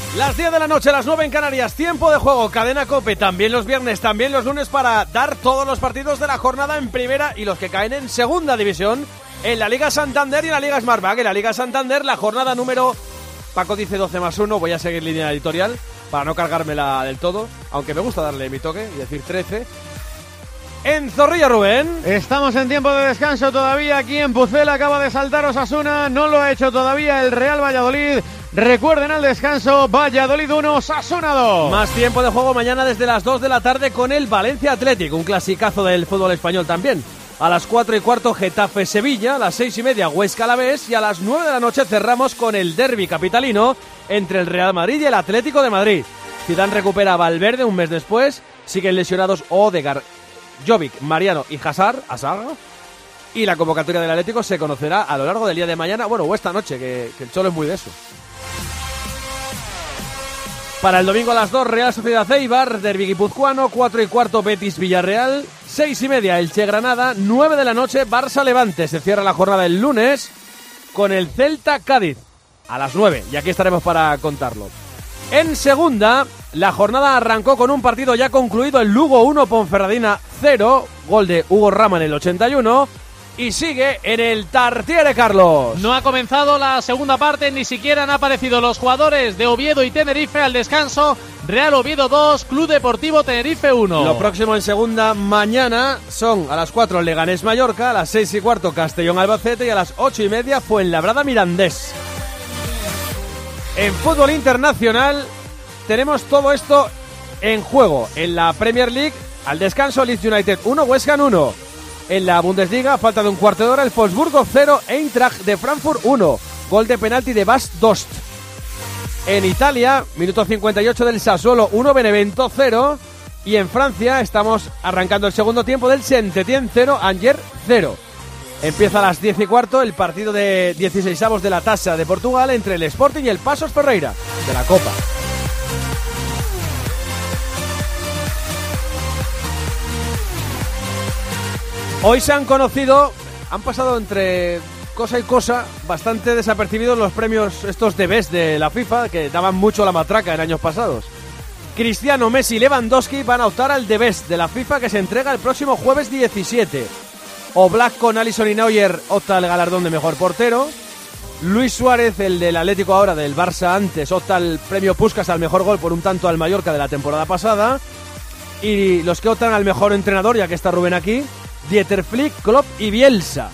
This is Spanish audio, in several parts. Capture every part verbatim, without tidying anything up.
Las diez de la noche, las nueve en Canarias, tiempo de juego, Cadena COPE, también los viernes, también los lunes para dar todos los partidos de la jornada en primera y los que caen en segunda división en la Liga Santander y en la Liga Smartbank. En la Liga Santander, la jornada número... Paco dice doce más uno, voy a seguir línea editorial para no cargármela del todo, aunque me gusta darle mi toque y decir trece. En Zorrilla, Rubén. Estamos en tiempo de descanso todavía aquí en Pucela. Acaba de saltar Osasuna, no lo ha hecho todavía el Real Valladolid. Recuerden al descanso, Valladolid uno, Osasuna dos. Más tiempo de juego mañana desde las dos de la tarde con el Valencia Athletic, un clasicazo del fútbol español también. A las cuatro y cuarto Getafe Sevilla, a las seis y media Huesca Alavés y a las nueve de la noche cerramos con el derbi capitalino entre el Real Madrid y el Atlético de Madrid. Zidane recupera a Valverde un mes después, siguen lesionados Odegaard, Jovic, Mariano y Hazard, Hazard, y la convocatoria del Atlético se conocerá a lo largo del día de mañana, bueno, o esta noche, que, que el Cholo es muy de eso. Para el domingo a las dos, Real Sociedad Eibar, derbi guipuzcoano, cuatro y cuarto Betis Villarreal, seis y media Elche Granada, nueve de la noche Barça Levante. Se cierra la jornada el lunes con el Celta Cádiz a las nueve, y aquí estaremos para contarlo. En segunda, la jornada arrancó con un partido ya concluido, el Lugo uno, Ponferradina cero, gol de Hugo Rama en el ochenta y uno, y sigue en el Tartiere, Carlos. No ha comenzado la segunda parte, ni siquiera han aparecido los jugadores de Oviedo y Tenerife al descanso. Real Oviedo dos, Club Deportivo Tenerife uno. Lo próximo en segunda mañana son a las cuatro Leganés Mallorca, a las seis y cuarto Castellón Albacete y a las ocho y media Fuenlabrada Mirandés. En fútbol internacional tenemos todo esto en juego. En la Premier League, al descanso Leeds United uno, West Ham uno. En la Bundesliga, a falta de un cuarto de hora, el Wolfsburgo cero, Eintracht de Frankfurt uno. Gol de penalti de Bas Dost. En Italia, minuto cincuenta y ocho del Sassuolo uno, Benevento cero. Y en Francia estamos arrancando el segundo tiempo del Saint-Étienne cero, Angers cero. Empieza a las diez y cuarto el partido de dieciseisavos de la Tasa de Portugal entre el Sporting y el Paços Ferreira de la Copa. Hoy se han conocido, han pasado entre cosa y cosa, bastante desapercibidos los premios estos de Best de la FIFA, que daban mucho la matraca en años pasados. Cristiano, Messi y Lewandowski van a optar al de Best de la FIFA, que se entrega el próximo jueves diecisiete. Oblak con Alisson y Neuer opta al galardón de mejor portero. Luis Suárez, el del Atlético ahora, del Barça antes, opta al premio Puskás al mejor gol por un tanto al Mallorca de la temporada pasada. Y los que optan al mejor entrenador, ya que está Rubén aquí, Dieter Flick, Klopp y Bielsa.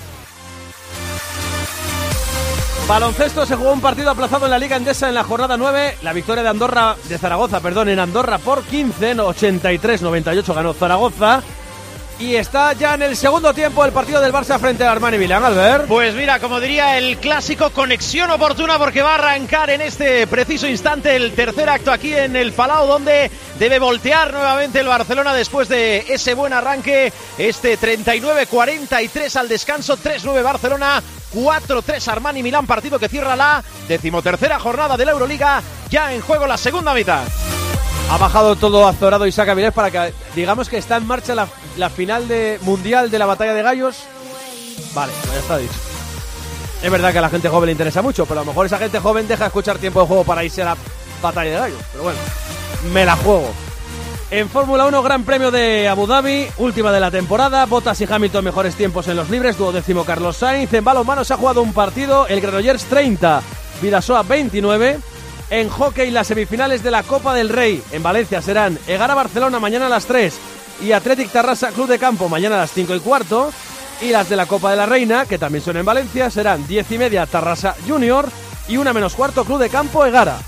Baloncesto, se jugó un partido aplazado en la Liga Endesa en la jornada nueve. La victoria de Andorra, de Zaragoza, perdón, en Andorra por quince, ochenta y tres noventa y ocho ganó Zaragoza. Y está ya en el segundo tiempo el partido del Barça frente al Armani Milán, Albert. Pues mira, como diría el clásico, conexión oportuna, porque va a arrancar en este preciso instante el tercer acto aquí en el Palau, donde debe voltear nuevamente el Barcelona después de ese buen arranque. Este treinta y nueve cuarenta y tres al descanso, tres nueve Barcelona, cuatro tres Armani Milán, partido que cierra la decimotercera jornada de la Euroliga, ya en juego la segunda mitad. Ha bajado todo azorado Isaac Avilés para que digamos que está en marcha la, la final de mundial de la batalla de gallos. Vale, ya está dicho. Es verdad que a la gente joven le interesa mucho, pero a lo mejor esa gente joven deja de escuchar tiempo de juego para irse a la batalla de gallos. Pero bueno, me la juego. En Fórmula uno, Gran Premio de Abu Dhabi, última de la temporada. Bottas y Hamilton mejores tiempos en los libres, duodécimo Carlos Sainz. En balonmano se ha jugado un partido, el Granollers treinta, Vidasoa veintinueve. En hockey, las semifinales de la Copa del Rey en Valencia serán Egara Barcelona mañana a las tres y Athletic Tarrasa Club de Campo mañana a las cinco y cuarto. Y las de la Copa de la Reina, que también son en Valencia, serán diez y media Tarrasa Junior y una menos cuarto Club de Campo Egara.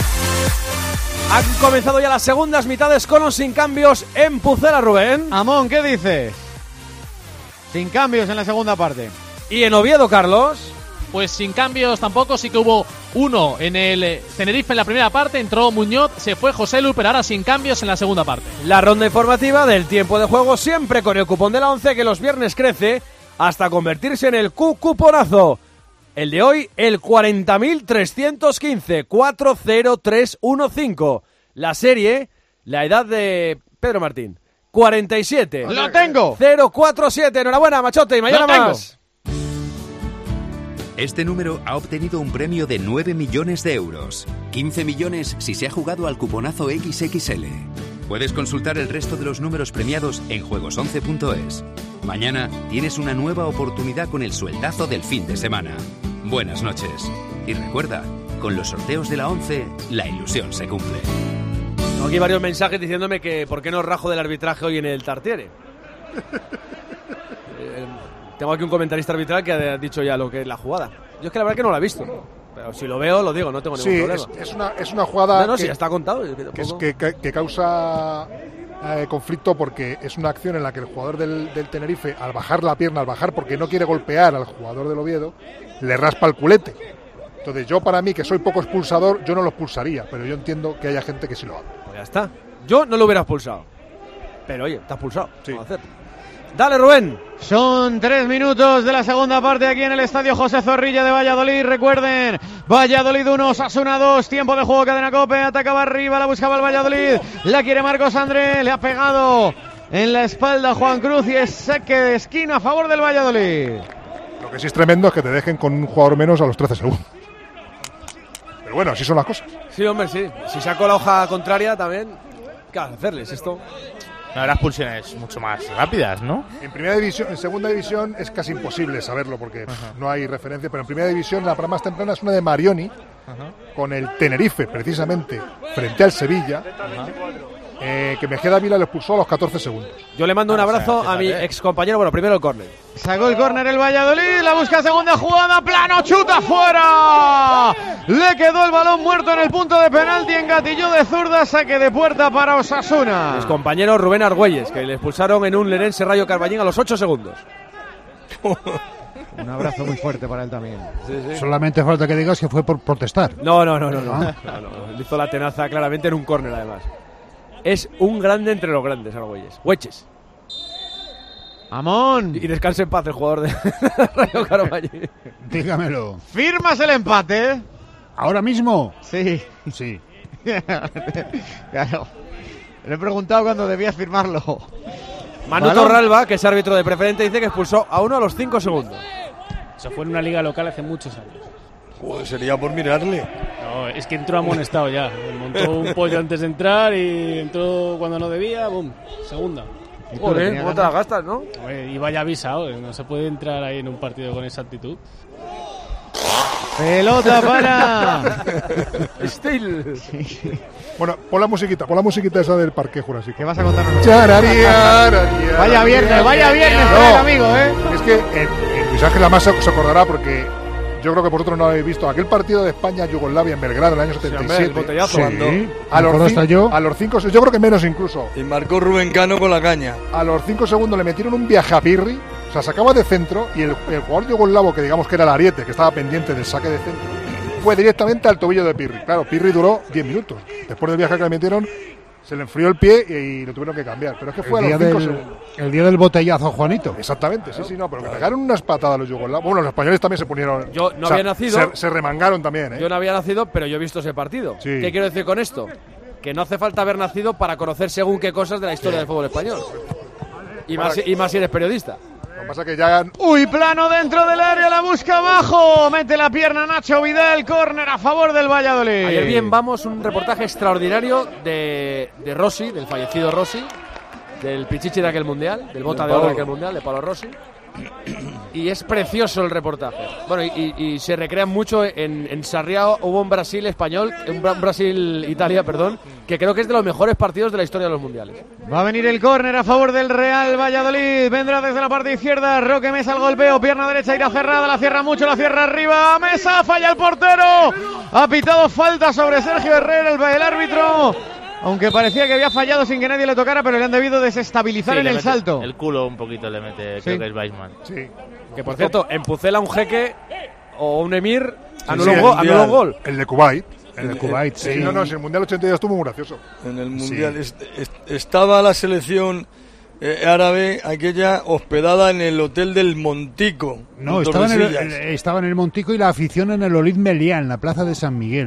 Han comenzado ya las segundas mitades con o sin cambios en Pucela, Rubén. Amón, ¿qué dices? Sin cambios en la segunda parte. Y en Oviedo, Carlos. Pues sin cambios tampoco, sí que hubo uno en el Tenerife en la primera parte, entró Muñoz, se fue José Lu, pero ahora sin cambios en la segunda parte. La ronda informativa del tiempo de juego, siempre con el cupón de la once, que los viernes crece hasta convertirse en el Q-cuponazo. El de hoy, el cuarenta mil trescientos quince, cuatro cero tres uno cinco. La serie, la edad de Pedro Martín, cuarenta y siete. ¡Lo tengo! cero cuatro siete, enhorabuena, machote, y mañana más. Este número ha obtenido un premio de nueve millones de euros. quince millones si se ha jugado al cuponazo equis equis ele. Puedes consultar el resto de los números premiados en juegos once punto es. Mañana tienes una nueva oportunidad con el sueldazo del fin de semana. Buenas noches. Y recuerda, con los sorteos de la once, la ilusión se cumple. Tengo aquí varios mensajes diciéndome que por qué no rajo del arbitraje hoy en el Tartiere. eh, tengo aquí un comentarista arbitral que ha dicho ya lo que es la jugada. Yo es que la verdad que no la he visto. Pero si lo veo, lo digo, no tengo ningún sí, problema. Es, es, una, es una jugada no, no, que, sí, ya está contado. Que, es, que, que, que causa eh, conflicto porque es una acción en la que el jugador del, del Tenerife, al bajar la pierna, al bajar porque no quiere golpear al jugador del Oviedo, le raspa el culete. Entonces yo, para mí, que soy poco expulsador, yo no lo expulsaría, pero yo entiendo que haya gente que sí lo haga. Pues ya está. Yo no lo hubiera expulsado. Pero oye, está expulsado. Sí. Vamos a hacer. Dale, Rubén. Son tres minutos de la segunda parte aquí en el Estadio José Zorrilla de Valladolid. Recuerden, Valladolid uno, Osasuna dos, tiempo de juego, Cadena COPE, atacaba arriba, la buscaba el Valladolid, la quiere Marcos André, le ha pegado en la espalda Juan Cruz y es saque de esquina a favor del Valladolid. Lo que sí es tremendo es que te dejen con un jugador menos a los trece segundos. Pero bueno, así son las cosas. Sí, hombre, sí. Si saco la hoja contraria también, ¿qué vas a hacerles esto? No, las pulsiones mucho más rápidas, ¿no? En primera división, en segunda división es casi imposible saberlo porque uh-huh. no hay referencia, pero en primera división la parada más temprana es una de Marioni uh-huh. con el Tenerife, precisamente, frente al Sevilla, uh-huh. eh, que Mejía Dávila lo expulsó a los catorce segundos. Yo le mando un abrazo o sea, a mi ex compañero, bueno, primero el córner. Sacó el córner el Valladolid, la busca segunda jugada, plano, chuta fuera. Le quedó el balón muerto en el punto de penalti, engatilló de zurda, saque de puerta para Osasuna. Ex compañero Rubén Argüelles, que le expulsaron en un Lenense Rayo Carballín a los ocho segundos. Un abrazo muy fuerte para él también. Sí, sí. Solamente falta que digas que fue por protestar. No, no, no, no, no. no, no. Le hizo la tenaza claramente en un córner además. Es un grande entre los grandes, Argüelles. Hueches. Amón. Y descanse en paz el jugador de Rayo Carballín. Dígamelo. ¿Firmas el empate? ¿Ahora mismo? Sí. Sí. Claro. Le he preguntado cuándo debías firmarlo. Manu Torralba, que es árbitro de preferente, dice que expulsó a uno a los cinco segundos. Eso fue en una liga local hace muchos años. Joder, sería por mirarle. No, es que entró amonestado ya. Montó un pollo antes de entrar y entró cuando no debía, boom, segunda. Joder, ¿cómo te la gastas, no? Y vaya avisado, no se puede entrar ahí en un partido con esa actitud. Pelota para Steel. Sí. Bueno, pon la musiquita, pon la musiquita esa del Parque Jurásico. ¿Qué vas a contarnos? Vaya viernes, vaya viernes, no, amigo, ¿eh? Es que eh, eh, Luis Ángel además se acordará porque yo creo que vosotros no lo habéis visto. Aquel partido de España-Yugoslavia en Belgrado en el año setenta y siete. Sí, hombre, el sí. cuando... a, los cinco, yo. a los cinco, yo creo que menos incluso. Y marcó Rubén Cano con la caña. A los cinco segundos le metieron un viaje a Pirri. O sea, sacaba de centro y el, el jugador yugoslavo, que digamos que era el ariete, que estaba pendiente del saque de centro, fue directamente al tobillo de Pirri. Claro, Pirri duró diez minutos. Después del viaje que le metieron, se le enfrió el pie y, y lo tuvieron que cambiar. Pero es que fue el a los cinco del, segundos. El día del botellazo, Juanito. Exactamente, sí, sí, no, pero que pegaron unas patadas a los yugoslavos. Bueno, los españoles también se ponieron. Yo no o sea, había nacido. Se, se remangaron también, ¿eh? Yo no había nacido, pero yo he visto ese partido. Sí. ¿Qué quiero decir con esto? Que no hace falta haber nacido para conocer según qué cosas de la historia sí. del fútbol español. Y más, y más si eres periodista. Lo que pasa es que ya... Uy, plano dentro del área, la busca abajo. Mete la pierna Nacho Vidal, córner a favor del Valladolid. Ayer bien vamos, un reportaje extraordinario de, de Rossi, del fallecido Rossi, del Pichichi de aquel mundial, del bota de oro de aquel mundial, de Paolo Rossi. Y es precioso el reportaje. Bueno, y, y, y se recrean mucho en, en Sarriá. Hubo un Brasil español, un Brasil-Italia, perdón, que creo que es de los mejores partidos de la historia de los mundiales. Va a venir el córner a favor del Real Valladolid. Vendrá desde la parte izquierda. Roque Mesa al golpeo. Pierna derecha irá cerrada. La cierra mucho, la cierra arriba. Mesa, falla el portero. Ha pitado falta sobre Sergio Herrera, el, el árbitro. Aunque parecía que había fallado sin que nadie le tocara, pero le han debido desestabilizar sí, en el mete, salto. El culo un poquito le mete, sí. creo que es Weissman. Sí. Que por cierto, en Pucela un jeque o un emir sí, anuló, sí, un, gol, anuló un gol. El de Kuwait. El de Kuwait, sí. sí. No, no, si el Mundial ochenta y dos estuvo muy gracioso. En el Mundial sí. est- est- estaba la selección eh, árabe, aquella hospedada en el hotel del Montico. No, estaba en, el, estaba en el Montico y la afición en el Olid Meliá, en la plaza de San Miguel.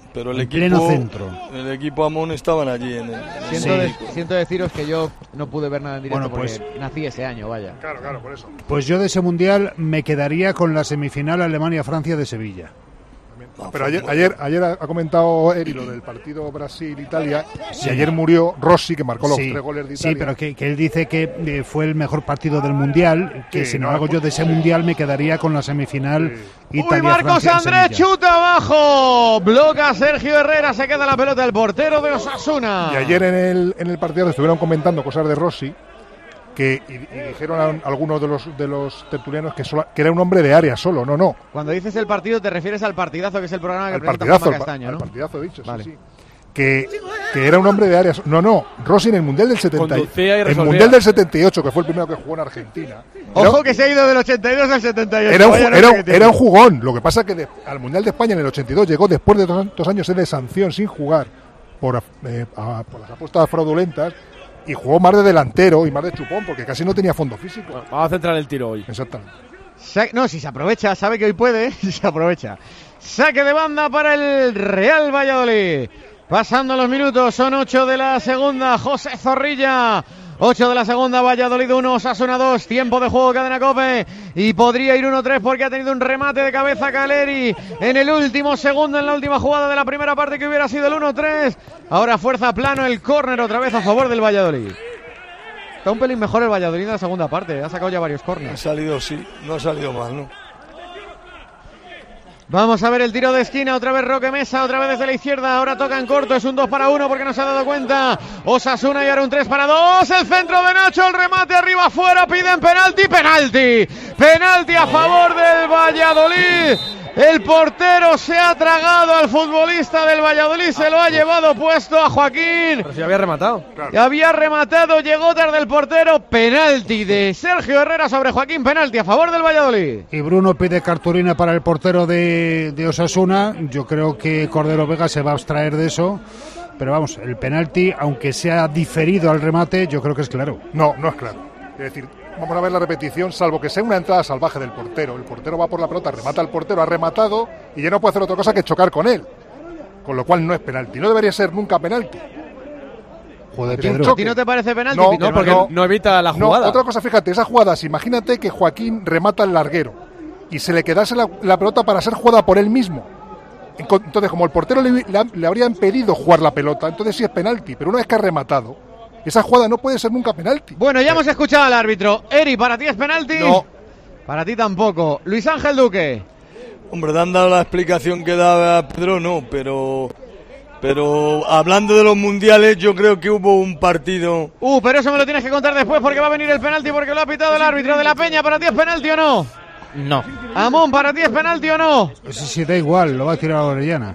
pero el En equipo, pleno centro. el equipo Amón estaban allí en el, en el Siento, de- público. siento deciros que yo no pude ver nada en directo Bueno, pues- porque nací ese año, vaya. Claro, claro, por eso. Pues yo de ese mundial me quedaría con la semifinal Alemania-Francia de Sevilla. Ah, Pero fue ayer, muy- ayer, ayer ha comentado Eri lo del partido Brasil-Italia y ayer murió Rossi, que marcó los Sí, tres goles de Italia. sí, pero que, que él dice que eh, fue el mejor partido del mundial, que Sí, sin no, embargo pues- yo de ese mundial me quedaría con la semifinal Uy, Italia-Francia Marcos en Andrés Sevilla. chuta abajo. Bloca Sergio Herrera, se queda la pelota el portero de Osasuna. Y ayer en el, en el partido estuvieron comentando cosas de Rossi que y, y dijeron a algunos de los de los tertulianos que, sola- que era un hombre de área solo. No, no. Cuando dices el partido te refieres al partidazo, que es el programa que Al presenta partidazo, Juanma al, pa- Castaño, al ¿no? partidazo he dicho, sí, Vale. sí. Que, que era un hombre de área. so- No, no. Rossi en el Mundial del setenta y- Conducía y el resolvía. Mundial del setenta y ocho, que fue el primero que jugó en Argentina. Ojo Era- que se ha ido del ochenta y dos al setenta y ocho. Era un, vaya ju- noche era, que un- tiene. era un jugón. Lo que pasa es que de- al Mundial de España en el ochenta y dos llegó después de dos, dos años de sanción sin jugar por, eh, a- por las apuestas fraudulentas y jugó más de delantero y más de chupón porque casi no tenía fondo físico. Vamos a centrar el tiro hoy. Exactamente. Sa- No, si se aprovecha, sabe que hoy puede, se aprovecha. Saque de banda para el Real Valladolid. Pasando los minutos, son ocho de la segunda. José Zorrilla. ocho de la segunda, Valladolid uno, Osasuna dos. Tiempo de juego, Cadena COPE. Y podría ir uno tres porque ha tenido un remate de cabeza Caleri en el último segundo, en la última jugada de la primera parte, que hubiera sido el uno tres. Ahora fuerza plano el córner otra vez a favor del Valladolid. Está un pelín mejor el Valladolid en la segunda parte. Ha sacado ya varios Ha córneres. salido, sí, no ha salido mal, ¿no? Vamos a ver el tiro de esquina, otra vez Roque Mesa, otra vez desde la izquierda, ahora toca en corto, es un dos para uno porque no se ha dado cuenta Osasuna y ahora un tres para dos, el centro de Nacho, el remate arriba afuera, piden penalti, penalti, penalti a favor del Valladolid. El portero se ha tragado al futbolista del Valladolid, se lo ha llevado puesto a Joaquín. Pero si había rematado. Había rematado, llegó tarde el portero, penalti de Sergio Herrera sobre Joaquín, penalti a favor del Valladolid. Y Bruno pide cartulina para el portero de, de Osasuna. Yo creo que Cordero Vega se va a abstraer de eso. Pero vamos, el penalti, aunque sea diferido al remate, yo creo que es claro. No, no es claro. Es decir, vamos a ver la repetición, salvo que sea una entrada salvaje del portero. El portero va por la pelota, remata al portero, ha rematado y ya no puede hacer otra cosa que chocar con él. Con lo cual no es penalti. No debería ser nunca penalti. Joder, Es un Pedro. choque. ¿A ti no te parece penalti, No, Peter? No, porque no. no evita la No, jugada. otra cosa, fíjate, esas jugadas, imagínate que Joaquín remata el larguero y se le quedase la, la pelota para ser jugada por él mismo. Entonces, como el portero le, le, le habría impedido jugar la pelota, entonces sí es penalti, pero una vez que ha rematado, esa jugada no puede ser nunca penalti. Bueno, ya hemos escuchado al árbitro. Eri, ¿para ti es penalti? No. Para ti tampoco. Luis Ángel Duque. Hombre, te han dado la explicación que daba Pedro, no, pero... Pero hablando de los mundiales, yo creo que hubo un partido... Uh, pero eso me lo tienes que contar después porque va a venir el penalti porque lo ha pitado el árbitro de la Peña. ¿Para ti es penalti o no? No. Amón, ¿para ti es penalti o no? Sí, sí, da igual, lo va a tirar a Orellana.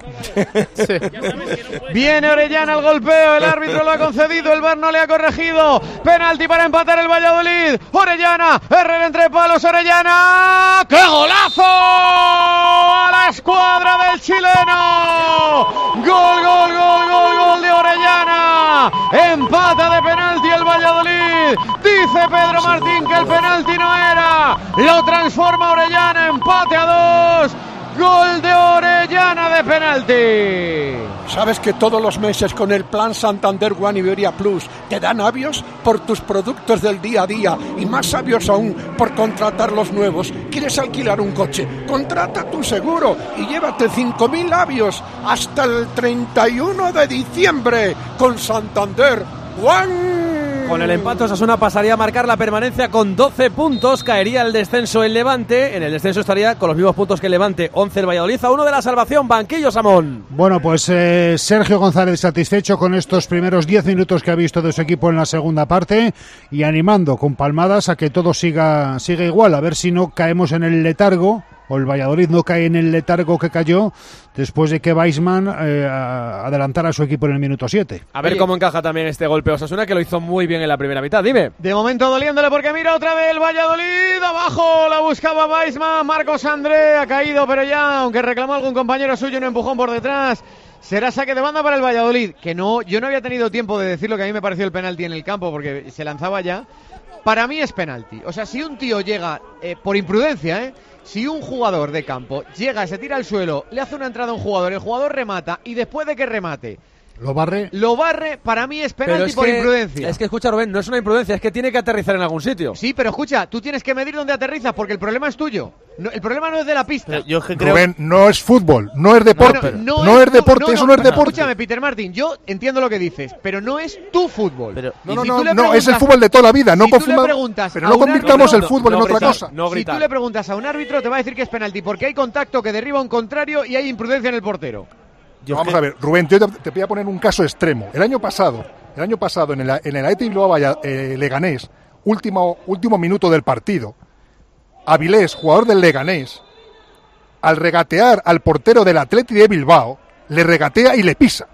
Viene Orellana al golpeo, el árbitro lo ha concedido, el V A R no le ha corregido. Penalti para empatar el Valladolid. Orellana, Herrera entre palos, Orellana. ¡Qué golazo! A la escuadra del chileno. Gol, gol, gol, gol, gol de Orellana. Empata de penalti el Valladolid. Dice Pedro Martín que el penalti no era. Lo transforma Orellana, empate a dos. Gol de Orellana de penalti. ¿Sabes que todos los meses con el plan Santander One Iberia Plus te dan avios por tus productos del día a día y más avios aún por contratar los nuevos? ¿Quieres alquilar un coche? Contrata tu seguro y llévate cinco mil avios hasta el treinta y uno de diciembre con Santander One. Con el empate Osasuna pasaría a marcar la permanencia con doce puntos, caería el descenso el Levante, en el descenso estaría con los mismos puntos que el Levante, once el Valladolid, a uno de la salvación, banquillo Samón. Bueno, pues eh, Sergio González satisfecho con estos primeros diez minutos que ha visto de su equipo en la segunda parte y animando con palmadas a que todo siga, siga igual, a ver si no caemos en el letargo, o el Valladolid no cae en el letargo que cayó después de que Weissman eh, adelantara a su equipo en el minuto siete. A ver Oye. cómo encaja también este golpe Osasuna, que lo hizo muy bien en la primera mitad, dime. De momento doliéndole porque mira otra vez el Valladolid, abajo la buscaba Weissman, Marcos André ha caído pero ya, aunque reclamó algún compañero suyo un empujón por detrás, Será saque de banda para el Valladolid, que no, yo no había tenido tiempo de decir lo que a mí me pareció el penalti en el campo porque se lanzaba ya. Para mí es penalti. O sea, si un tío llega, eh, por imprudencia, ¿eh? Si un jugador de campo llega, se tira al suelo, le hace una entrada a un jugador, el jugador remata y después de que remate lo barre, lo barre, para mí es penalti es por que, imprudencia. Es que escucha, Rubén, no es una imprudencia, es que tiene que aterrizar en algún sitio. Sí, pero escucha, tú tienes que medir dónde aterrizas porque el problema es tuyo. No, el problema no es de la pista. Yo que creo... Rubén, no es fútbol, no es deporte. Bueno, no, no es, es deporte, no, no, eso no es deporte. Escúchame, Peter Martin, yo entiendo lo que dices, pero no es tu fútbol. Pero, no, no, si no, no es el fútbol de toda la vida. No si confundamos, pero no convirtamos árbitro, el fútbol no, en no otra gritar, cosa. No si tú le preguntas a un árbitro, te va a decir que es penalti porque hay contacto que derriba a un contrario y hay imprudencia en el portero. No, vamos que... a ver, Rubén, yo te, te voy a poner un caso extremo. El año pasado, el año pasado en el, en el Athletic Bilbao eh, Leganés, último, último minuto del partido, Avilés, jugador del Leganés, al regatear al portero del Athletic de Bilbao, le regatea y le pisa.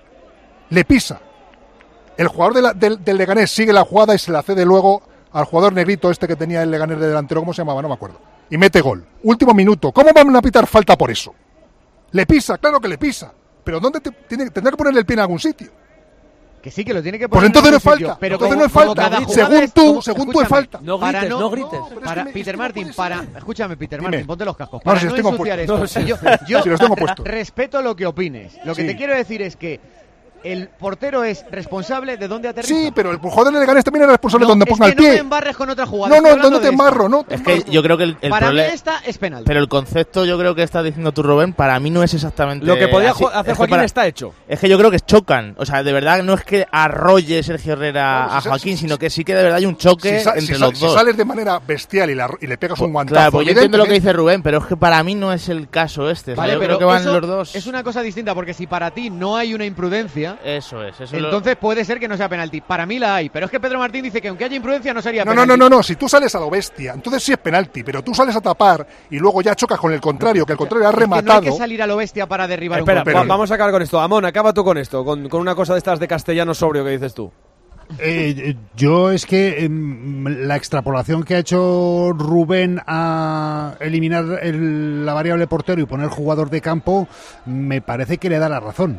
Le pisa. El jugador de la, del, del Leganés sigue la jugada y se la cede luego al jugador negrito este que tenía el Leganés de delantero, ¿cómo se llamaba? No me acuerdo. Y mete gol. Último minuto. ¿Cómo van a pitar falta por eso? Le pisa, claro que le pisa. Pero ¿dónde te, tiene, tendrá que ponerle el pie en algún sitio? Que sí, que lo tiene que poner. Pues entonces no es falta. Pero entonces no es falta. Según tú, según tú es falta. No grites, no, no grites. No, para, es que Peter Martin, para. Escúchame, Peter Dime. Martin, ponte los cascos. No, Para si no, los tengo ensuciar puestos. esto. No, yo si, yo si los tengo puestos. Respeto lo que opines. Lo que sí. te quiero decir es que el portero es responsable de dónde aterriza. Sí, pero el jugador de Leganés también es responsable no, de dónde ponga es que el pie. No me embarres con otra jugada. No, no, ¿dónde te embarro? No, es que yo creo que el, el para problema. mí esta es penal. Pero el concepto, yo creo que estás diciendo tú, Rubén, para mí no es exactamente. Lo que podía así. hacer es Joaquín para, está hecho. Es que yo creo que chocan. O sea, de verdad no es que arrolle Sergio Herrera no, si a Joaquín, si, sino que sí que de verdad hay un choque si sa, entre si los sa, dos. Si sales de manera bestial y, la, y le pegas pues, un guantazo. Claro, pues yo entiendo lo que dice Rubén, pero es que para mí no es el caso este. O sea, vale, yo pero creo que van eso los dos. Es una cosa distinta porque si para ti no hay una imprudencia. Eso es. Eso entonces lo... puede ser que no sea penalti. Para mí la hay, pero es que Pedro Martín dice que aunque haya imprudencia no sería no, penalti. No, no, no, no, si tú sales a lo bestia, entonces sí es penalti, pero tú sales a tapar y luego ya chocas con el contrario, que el contrario ha rematado. Es que no hay que salir a lo bestia para derribar Espera, un contrario. vamos a acabar con esto. Amón, acaba tú con esto, con, con una cosa de estas de castellano sobrio que dices tú. Eh, yo es que eh, la extrapolación que ha hecho Rubén a eliminar el, la variable portero y poner jugador de campo me parece que le da la razón.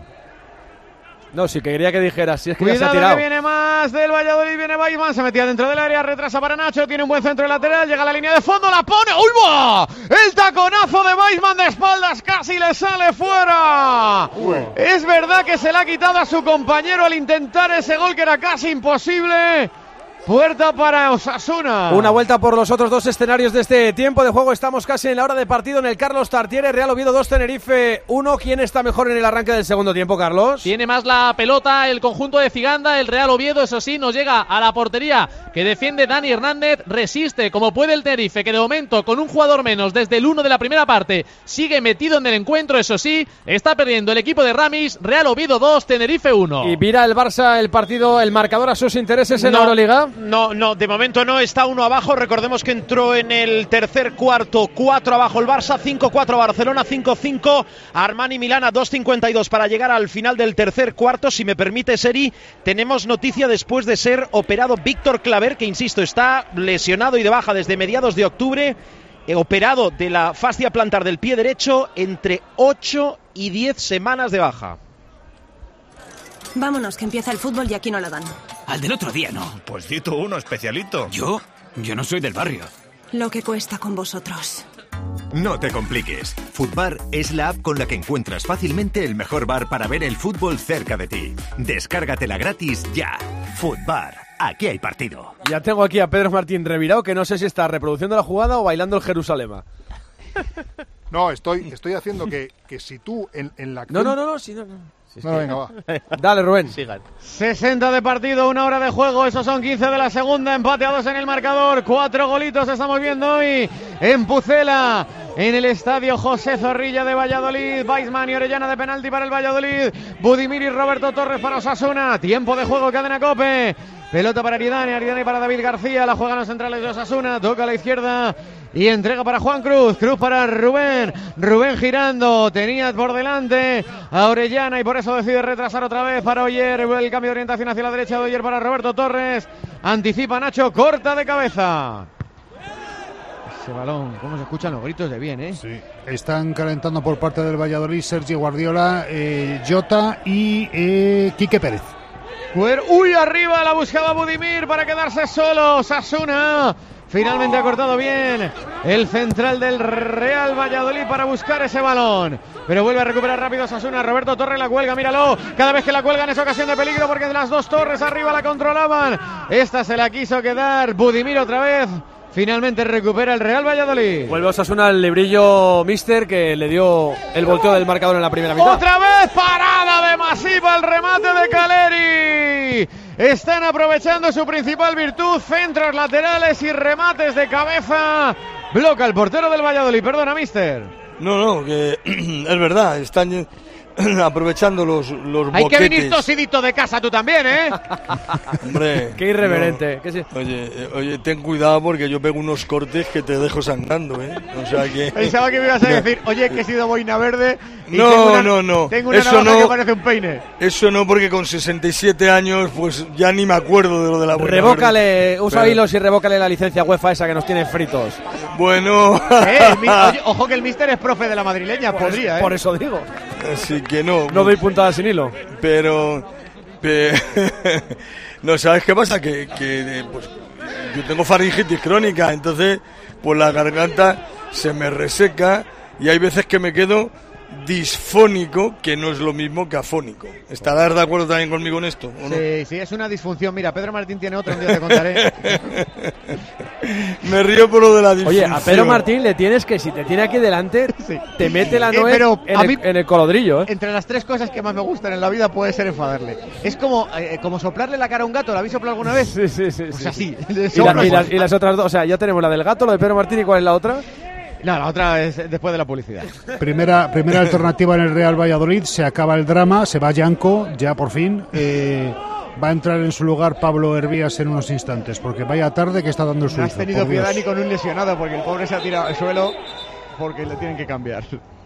No, sí, que quería que dijeras, si es que Cuidado, ya se ha tirado. Que viene más del Valladolid, viene Weisman, se metía dentro del área, retrasa para Nacho, tiene un buen centro lateral, llega a la línea de fondo, la pone, ¡uy va! El taconazo de Weisman de espaldas casi le sale fuera. Uy. Es verdad que se le ha quitado a su compañero al intentar ese gol que era casi imposible. Puerta para Osasuna. Una vuelta por los otros dos escenarios de este tiempo de juego. Estamos casi en la hora de partido en el Carlos Tartiere. Real Oviedo dos, Tenerife uno. ¿Quién está mejor en el arranque del segundo tiempo, Carlos? Tiene más la pelota el conjunto de Ciganda. El Real Oviedo, eso sí, nos llega a la portería que defiende Dani Hernández. Resiste como puede el Tenerife, que de momento con un jugador menos desde el uno de la primera parte sigue metido en el encuentro. Eso sí, está perdiendo el equipo de Ramis. Real Oviedo dos, Tenerife uno. ¿Y vira el Barça el partido, el marcador a sus intereses en no, la Euroliga? No, no, de momento no, está uno abajo. Recordemos que entró en el tercer cuarto, cuatro abajo el Barça, cinco cuatro Barcelona, cinco cinco Armani Milana, dos cincuenta y dos para llegar al final del tercer cuarto. Si me permite, Seri, tenemos noticia después de ser operado Víctor Claver, que insisto, está lesionado y de baja desde mediados de octubre, eh, operado de la fascia plantar del pie derecho, entre ocho y diez semanas de baja. Vámonos, que empieza el fútbol y aquí no la dan. Al del otro día, no. Pues cito uno, especialito. ¿Yo? Yo no soy del barrio. Lo que cuesta con vosotros. No te compliques. Futbar es la app con la que encuentras fácilmente el mejor bar para ver el fútbol cerca de ti. Descárgatela gratis ya. Futbar. Aquí hay partido. Ya tengo aquí a Pedro Martín revirado, que no sé si está reproduciendo la jugada o bailando el Jerusalema. No, estoy, estoy haciendo que, que si tú en, en la acción... No, no, no, no, sí, no, no. Sí, no, venga, va. Dale, Rubén. Sigan. sesenta de partido, una hora de juego, esos son quince de la segunda, empate a dos en el marcador, cuatro golitos estamos viendo hoy en Pucela, en el estadio José Zorrilla de Valladolid. Weisman y Orellana de penalti para el Valladolid, Budimir y Roberto Torres para Osasuna, tiempo de juego, cadena COPE. Pelota para Aridane, Aridane para David García, la juegan los centrales de Osasuna, toca a la izquierda y entrega para Juan Cruz, Cruz para Rubén, Rubén girando, tenía por delante a Orellana y por eso decide retrasar otra vez para Oyer, el cambio de orientación hacia la derecha de Oyer para Roberto Torres, anticipa Nacho, corta de cabeza. ese balón. ¿Cómo se escuchan los gritos de bien, eh? Sí. Están calentando por parte del Valladolid Sergi Guardiola, eh, Jota y eh, Quique Pérez. Uy, arriba la buscaba Budimir para quedarse solo. Osasuna finalmente ha cortado bien el central del Real Valladolid para buscar ese balón. Pero vuelve a recuperar rápido Osasuna. Roberto Torres la cuelga, míralo. Cada vez que la cuelgan es ocasión de peligro porque las dos torres arriba la controlaban. Esta se la quiso quedar Budimir otra vez. Finalmente recupera el Real Valladolid. Vuelve Osasuna al librillo Mister que le dio el volteo del marcador en la primera mitad. Otra vez parada de Masipa, el remate de Caleri. Están aprovechando su principal virtud, centros laterales y remates de cabeza. Bloca el portero del Valladolid, perdona, Mister. No, no, que es verdad, están aprovechando los, los Hay boquetes. que venir tosidito de casa tú también, ¿eh? Hombre, qué irreverente. No. ¿Qué sí? Oye, oye, ten cuidado porque yo pego unos cortes que te dejo sangrando, ¿eh? O sea que... Pensaba que me ibas a decir, oye, que he sido boina verde y no, tengo una, no, no. tengo una eso navaja no, que parece un peine. Eso no, porque con sesenta y siete años pues ya ni me acuerdo de lo de la boina Revócale, verde. usa Pero... hilos y revócale la licencia UEFA esa que nos tiene fritos. Bueno... Eh, mi, oye, ojo que el Mister es profe de la madrileña, por podría, eso, ¿eh? Por eso digo. Así que no. No doy puntada sin hilo. Pero... Pe... no, ¿sabes qué pasa? Que, que pues, yo tengo faringitis crónica, entonces pues la garganta se me reseca y hay veces que me quedo disfónico, que no es lo mismo que afónico. ¿Estarás de acuerdo también conmigo en esto? ¿o no? Sí, sí, es una disfunción. Mira, Pedro Martín tiene otro, un día te contaré. Me río por lo de la disfunción. Oye, a Pedro Martín le tienes que, si te tiene aquí delante, sí. te mete la nuez eh, pero en, a el, mí, en el colodrillo. ¿eh? Entre las tres cosas que más me gustan en la vida puede ser enfadarle. Es como, eh, como soplarle la cara a un gato. ¿La habéis soplado alguna vez? Sí, sí, sí. O sea, sí. sí. Y, la, y, las, y las otras dos, o sea, ya tenemos la del gato, lo de Pedro Martín, ¿y cuál es la otra? No, la otra es después de la publicidad. Primera, primera alternativa en el Real Valladolid. Se acaba el drama, se va Yanko, ya por fin. Eh, va a entrar en su lugar Pablo Hervías en unos instantes, porque vaya tarde que está dando el suyo. No has tenido piedad ni con un lesionado, porque el pobre se ha tirado al suelo porque le tienen que cambiar.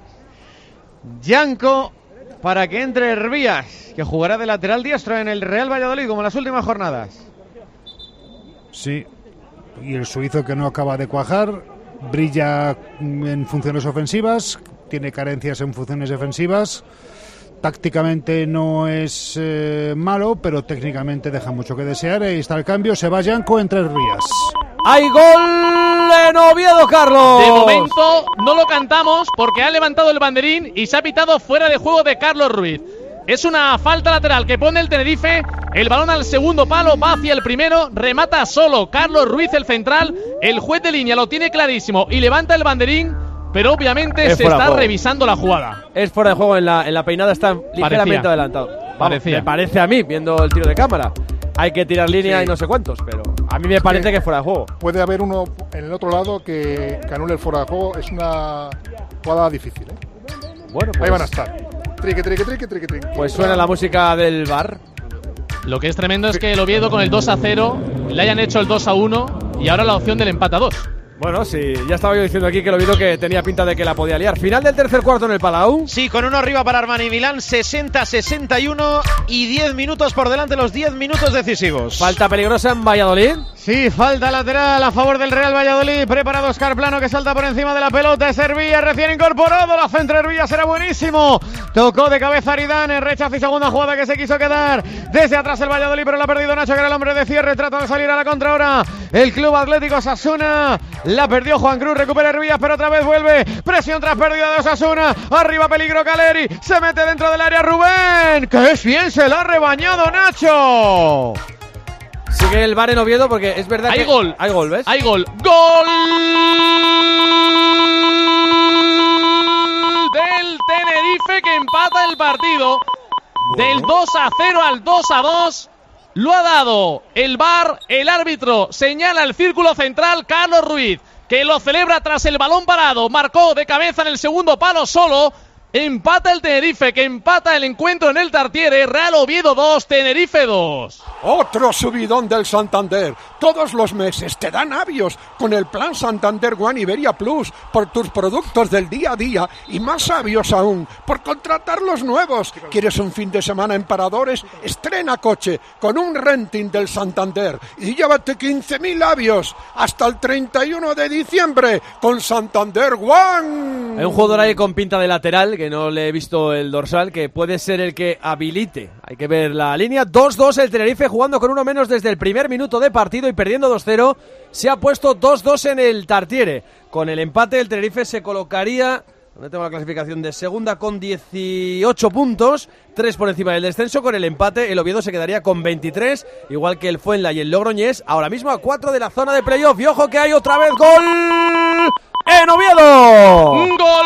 Yanko para que entre Hervías, que jugará de lateral diestro en el Real Valladolid, como en las últimas jornadas. Sí, y el suizo que no acaba de cuajar. Brilla en funciones ofensivas, tiene carencias en funciones defensivas. Tácticamente no es eh, malo, pero técnicamente deja mucho que desear. Ahí está el cambio, se va Yanko, entre Rías. ¡Hay gol en Oviedo, Carlos! De momento no lo cantamos porque ha levantado el banderín y se ha pitado fuera de juego de Carlos Ruiz. Es una falta lateral que pone el Tenerife. El balón al segundo palo, va hacia el primero, remata solo Carlos Ruiz, el central. El juez de línea lo tiene clarísimo y levanta el banderín, pero obviamente es se está revisando la jugada. Es fuera de juego, en la, en la peinada está ligeramente Parecía. adelantado. Vamos, me parece a mí, viendo el tiro de cámara. Hay que tirar línea sí. y no sé cuántos, pero a mí me es parece que, que es fuera de juego. Puede haber uno en el otro lado que, que anule el fuera de juego. Es una jugada difícil, ¿eh? Bueno, pues, ahí van a estar. Trique, trique, trique, trique, trique. Pues suena la música del bar. Lo que es tremendo es que el Oviedo con el dos a cero le hayan hecho el dos a uno y ahora la opción del empate a dos. Bueno, sí, ya estaba yo diciendo aquí que el Oviedo que tenía pinta de que la podía liar. Final del tercer cuarto en el Palau. Sí, con uno arriba para Armani Milán, sesenta sesenta y uno y diez minutos por delante, los diez minutos decisivos. Falta peligrosa en Valladolid. Sí, falta lateral a favor del Real Valladolid. Preparado Oscar Plano, que salta por encima de la pelota. Es Hervías, recién incorporado. La centro Hervías será buenísimo. Tocó de cabeza Aridane, rechazo y segunda jugada que se quiso quedar. Desde atrás el Valladolid, pero la ha perdido Nacho, que era el hombre de cierre. Trata de salir a la contra ahora el Club Atlético Osasuna. La perdió Juan Cruz, recupera Hervías, pero otra vez vuelve. Presión tras pérdida de Osasuna. Arriba peligro Caleri. Se mete dentro del área Rubén. ¡Qué bien se la ha rebañado Nacho! Sigue el bar en Oviedo porque es verdad hay que... gol. Hay gol, ¿ves? Hay gol. ¡Gol! Del Tenerife, que empata el partido. Bueno. Del dos a cero al dos a dos. Lo ha dado el V A R, el árbitro señala el círculo central, Carlos Ruiz, que lo celebra tras el balón parado, marcó de cabeza en el segundo palo solo, Empata el Tenerife, que empata el encuentro en el Tartiere. Real Oviedo dos, Tenerife dos. Otro subidón del Santander. Todos los meses te dan avios con el plan Santander One Iberia Plus por tus productos del día a día y más avios aún por contratar los nuevos. ¿Quieres un fin de semana en Paradores? Estrena coche con un renting del Santander y llévate quince mil avios hasta el treinta y uno de diciembre con Santander One. Hay un jugador ahí con pinta de lateral, que no le he visto el dorsal, que puede ser el que habilite. Hay que ver la línea. dos dos el Tenerife, jugando con uno menos desde el primer minuto de partido y perdiendo dos cero. Se ha puesto dos dos en el Tartiere. Con el empate el Tenerife se colocaría, donde tengo la clasificación de segunda, con dieciocho puntos, tres por encima del descenso. Con el empate el Oviedo se quedaría con veintitrés, igual que el Fuenla y el Logroñés, ahora mismo a cuatro de la zona de playoff. Y ojo que hay otra vez gol en Oviedo. Un gol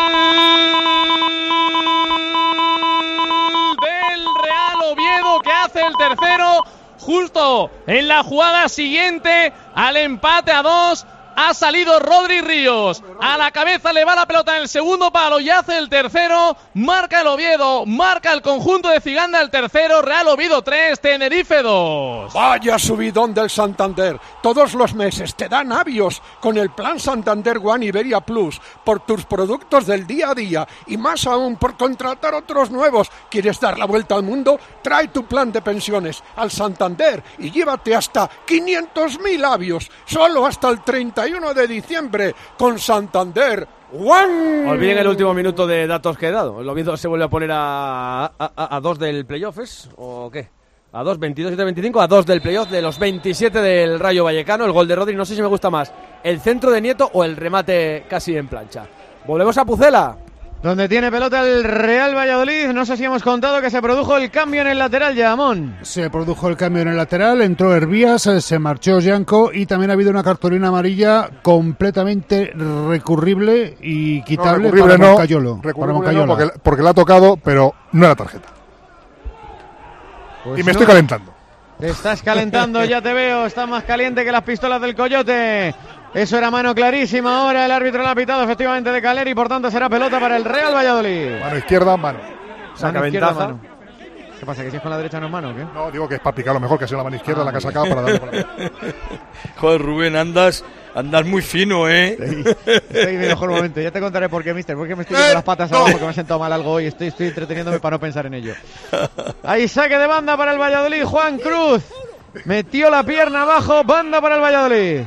del Real Oviedo, que hace el tercero justo en la jugada siguiente al empate a dos. Ha salido Rodri Ríos, a la cabeza le va la pelota en el segundo palo y hace el tercero. Marca el Oviedo, marca el conjunto de Ciganda el tercero. Real Oviedo tres, Tenerife dos. Vaya subidón del Santander. Todos los meses te dan avios con el plan Santander One Iberia Plus por tus productos del día a día y más aún por contratar otros nuevos. ¿Quieres dar la vuelta al mundo? Trae tu plan de pensiones al Santander y llévate hasta quinientos mil avios solo hasta el treinta y uno de diciembre con Santander One. Olviden el último minuto de datos que he dado. El Oviedo se vuelve a poner a, a, a, a dos del playoff, ¿es? ¿O qué? A dos, veintidós, siete, veinticinco, a dos del playoff de los veintisiete del Rayo Vallecano. El gol de Rodri, no sé si me gusta más el centro de Nieto o el remate casi en plancha. Volvemos a Pucela, donde tiene pelota el Real Valladolid. No sé si hemos contado que se produjo el cambio en el lateral, Yamón. Se produjo el cambio en el lateral, entró Hervías, se marchó Yanko y también ha habido una cartulina amarilla completamente recurrible y quitable no, para no, Moncayolo. Para Moncayolo. No, porque, porque la ha tocado, pero no era tarjeta. Pues y me no. estoy calentando. Te estás calentando, ya te veo. Estás más caliente que las pistolas del Coyote. Eso era mano clarísima. Ahora el árbitro le ha pitado efectivamente de Caleri, por tanto será pelota para el Real Valladolid. Mano izquierda, mano. Saca mano izquierda, mano. ¿Qué pasa? ¿Que si es con la derecha no es mano o qué? No, digo que es para picarlo mejor, que ha sido la mano izquierda ah, la que ha sacado para darle con la mano. Joder, Rubén, andas, andas muy fino, ¿eh? Sí, estoy en mi mejor momento. Ya te contaré por qué, mister. Porque me estoy viendo las patas abajo, porque me he sentado mal algo hoy. Estoy, estoy entreteniéndome para no pensar en ello. Ahí saque de banda para el Valladolid. Juan Cruz metió la pierna abajo. Banda para el Valladolid.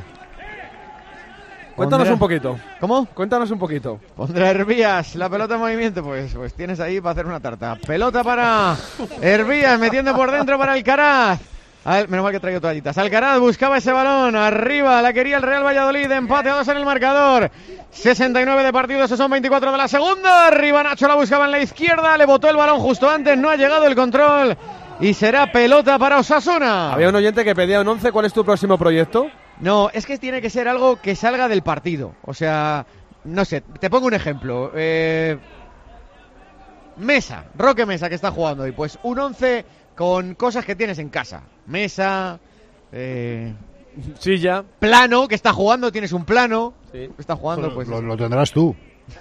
Cuéntanos un poquito. ¿Cómo? Cuéntanos un poquito. Pondrá Hervías, la pelota en movimiento, pues, pues tienes ahí para hacer una tarta. Pelota para Hervías, metiendo por dentro para Alcaraz. Al, menos mal que traigo toallitas. Alcaraz buscaba ese balón, arriba, la quería el Real Valladolid, empate a dos en el marcador. sesenta y nueve de partido, esos son veinticuatro de la segunda. Arriba Nacho la buscaba en la izquierda, le botó el balón justo antes, no ha llegado el control. Y será pelota para Osasuna. Había un oyente que pedía un once, ¿cuál es tu próximo proyecto? No, es que tiene que ser algo que salga del partido. O sea, no sé, te pongo un ejemplo. Eh, Mesa, Roque Mesa, que está jugando hoy. Pues un once con cosas que tienes en casa. Mesa, eh, silla, plano, que está jugando, tienes un plano. Sí. Está jugando, pues. Lo, lo tendrás tú.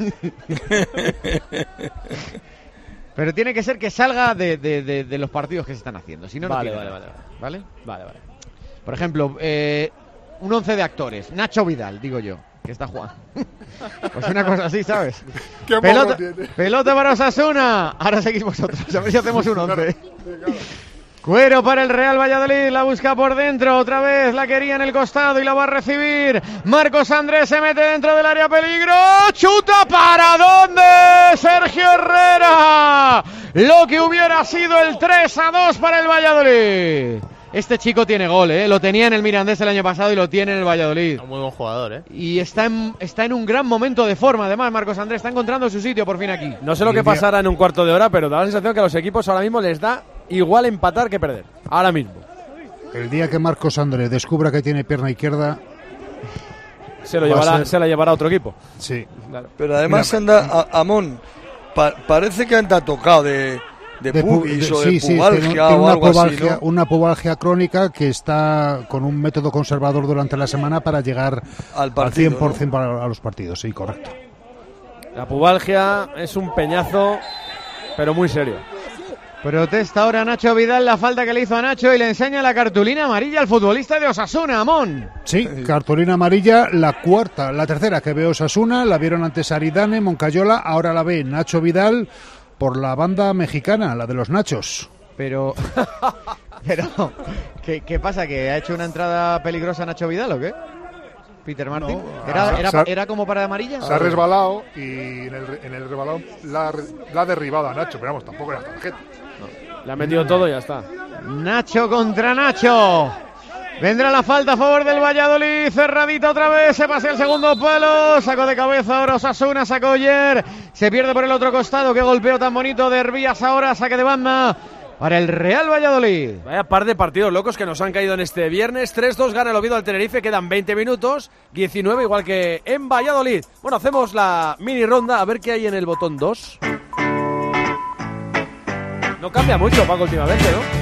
Pero tiene que ser que salga de, de, de, de los partidos que se están haciendo. Si no, vale, no vale, vale, vale, vale, vale. Por ejemplo, eh, un once de actores. Nacho Vidal, digo yo, que está jugando. Pues una cosa así, ¿sabes? ¿Qué pelota, tiene? pelota para Osasuna. Ahora seguís vosotros, a ver si hacemos un once. Cuero para el Real Valladolid, la busca por dentro, otra vez la quería en el costado y la va a recibir. Marcos Andrés se mete dentro del área, peligro, chuta, ¿para dónde? Sergio Herrera, lo que hubiera sido el tres a dos para el Valladolid. Este chico tiene gol, ¿eh? Lo tenía en el Mirandés el año pasado y lo tiene en el Valladolid. Un muy buen jugador, ¿eh? Y está en, está en un gran momento de forma, además, Marcos Andrés está encontrando su sitio por fin aquí. No sé lo que pasará en un cuarto de hora, pero da la sensación que a los equipos ahora mismo les da igual empatar que perder. Ahora mismo. El día que Marcos Andrés descubra que tiene pierna izquierda, se lo llevará, ser... se la llevará a otro equipo. Sí. Claro. Pero además Mira, anda, a, Amón, pa, parece que anda tocado de... De, de pubis de, o de sí, pubalgia sí, tiene, tiene o una algo pubalgia, así, ¿no? Una pubalgia crónica que está con un método conservador durante la semana para llegar al, partido, al cien por ciento ¿no? para a los partidos, sí, correcto. La pubalgia es un peñazo, pero muy serio. Protesta ahora Nacho Vidal la falta que le hizo a Nacho y le enseña la cartulina amarilla al futbolista de Osasuna, Amón. Sí, cartulina amarilla, la cuarta, la tercera que ve Osasuna, la vieron antes Aridane, Moncayola, ahora la ve Nacho Vidal por la banda mexicana, la de los Nachos. Pero, pero ¿qué, qué pasa? ¿Que ha hecho una entrada peligrosa Nacho Vidal o qué? Peter Martin. No, ¿Era, ha, era, ha, ¿Era como para amarilla? Se ha resbalado y en el, en el resbalón la, la ha derribado a Nacho, pero vamos, tampoco era tarjeta. No. Le ha metido todo y ya está. Nacho contra Nacho. Vendrá la falta a favor del Valladolid, cerradita otra vez, se pasa el segundo palo, sacó de cabeza ahora Osasuna, sacó Oyer, se pierde por el otro costado, qué golpeo tan bonito de Herbías ahora, saque de banda para el Real Valladolid. Vaya par de partidos locos que nos han caído en este viernes. tres dos gana el Oviedo al Tenerife, quedan veinte minutos, diecinueve igual que en Valladolid. Bueno, hacemos la mini ronda, a ver qué hay en el botón dos. No cambia mucho, Paco, últimamente, ¿no?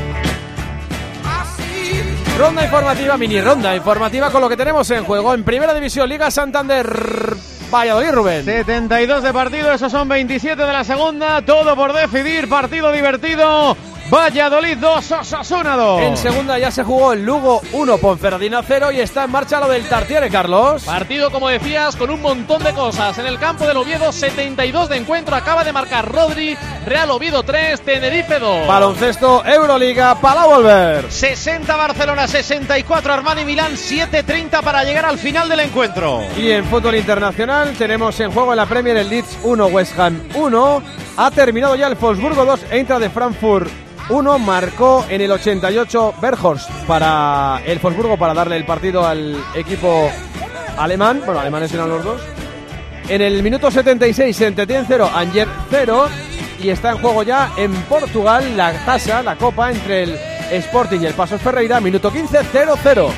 Ronda informativa, mini ronda informativa con lo que tenemos en juego en Primera División, Liga Santander, Valladolid, Rubén. setenta y dos de partido, esos son veintisiete de la segunda, todo por decidir, partido divertido. Valladolid dos, Osasuna dos. En segunda ya se jugó el Lugo uno, Ponferradina cero y está en marcha lo del Tartiere, Carlos. Partido, como decías, con un montón de cosas. En el campo del Oviedo, setenta y dos de encuentro, acaba de marcar Rodri. Real Oviedo tres, Tenerife dos. Baloncesto, Euroliga, Palau Volver. sesenta Barcelona, sesenta y cuatro Armani Milán, siete treinta para llegar al final del encuentro. Y en fútbol internacional tenemos en juego en la Premier el Leeds uno, West Ham uno. Ha terminado ya el Wolfsburgo dos, Eintracht de Frankfurt uno, marcó en el ochenta y ocho Berghorst para el Wolfsburgo para darle el partido al equipo alemán. Bueno, alemanes eran los dos. En el minuto setenta y seis, Saint-Étienne cero, Angers cero. Y está en juego ya en Portugal la tasa, la copa entre el Sporting y el Paços Ferreira. Minuto quince, cero cero.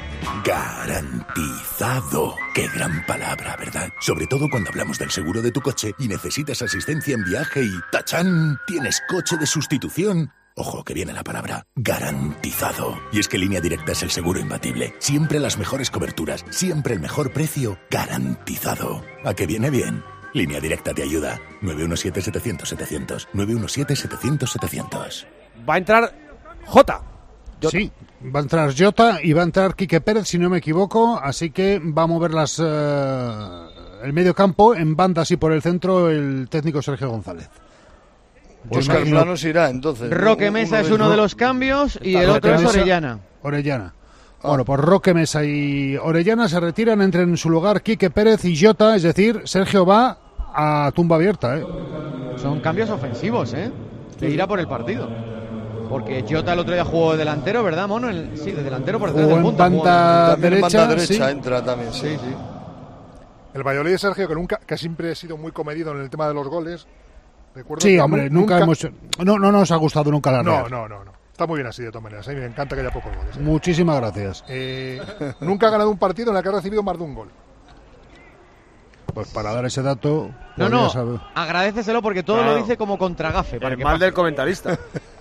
Garantizado. Qué gran palabra, ¿verdad? Sobre todo cuando hablamos del seguro de tu coche y necesitas asistencia en viaje y ¡tachán! ¿Tienes coche de sustitución? Ojo, que viene la palabra garantizado. Y es que Línea Directa es el seguro imbatible. Siempre las mejores coberturas, siempre el mejor precio, garantizado. ¿A qué viene bien? Línea Directa te ayuda. nueve uno siete, setecientos, setecientos. nueve uno siete, setecientos, setecientos. Va a entrar Jota. Jota. Sí, va a entrar Jota y va a entrar Quique Pérez, si no me equivoco. Así que va a mover las, uh, el medio campo en bandas y por el centro el técnico Sergio González. Oscar imagino... Planos irá, entonces. Roque Mesa es uno de los cambios y el otro es Orellana. Orellana. Ah. Bueno, pues Roque Mesa y Orellana se retiran, entran en su lugar Quique Pérez y Jota, es decir, Sergio va a tumba abierta, ¿eh? Son cambios ofensivos, ¿eh? De ir a por el partido. Porque Jota el otro día jugó de delantero, ¿verdad, Mono? El, sí, de delantero por detrás del punto. Banda derecha, banda derecha sí. entra también, sí, sí. sí. El Valladolid de Sergio, que nunca, que siempre ha sido muy comedido en el tema de los goles. Recuerdo sí, hombre, nunca, nunca hemos... No, no nos ha gustado nunca la Real. No, no, no, no. Está muy bien así, de todas maneras. A mí me encanta que haya pocos goles. ¿eh? Muchísimas gracias. Eh, nunca ha ganado un partido en el que ha recibido más de un gol. Pues para dar ese dato... No, no, saber. Agradéceselo porque todo claro. Lo dice como contra gafe. El mal del comentarista.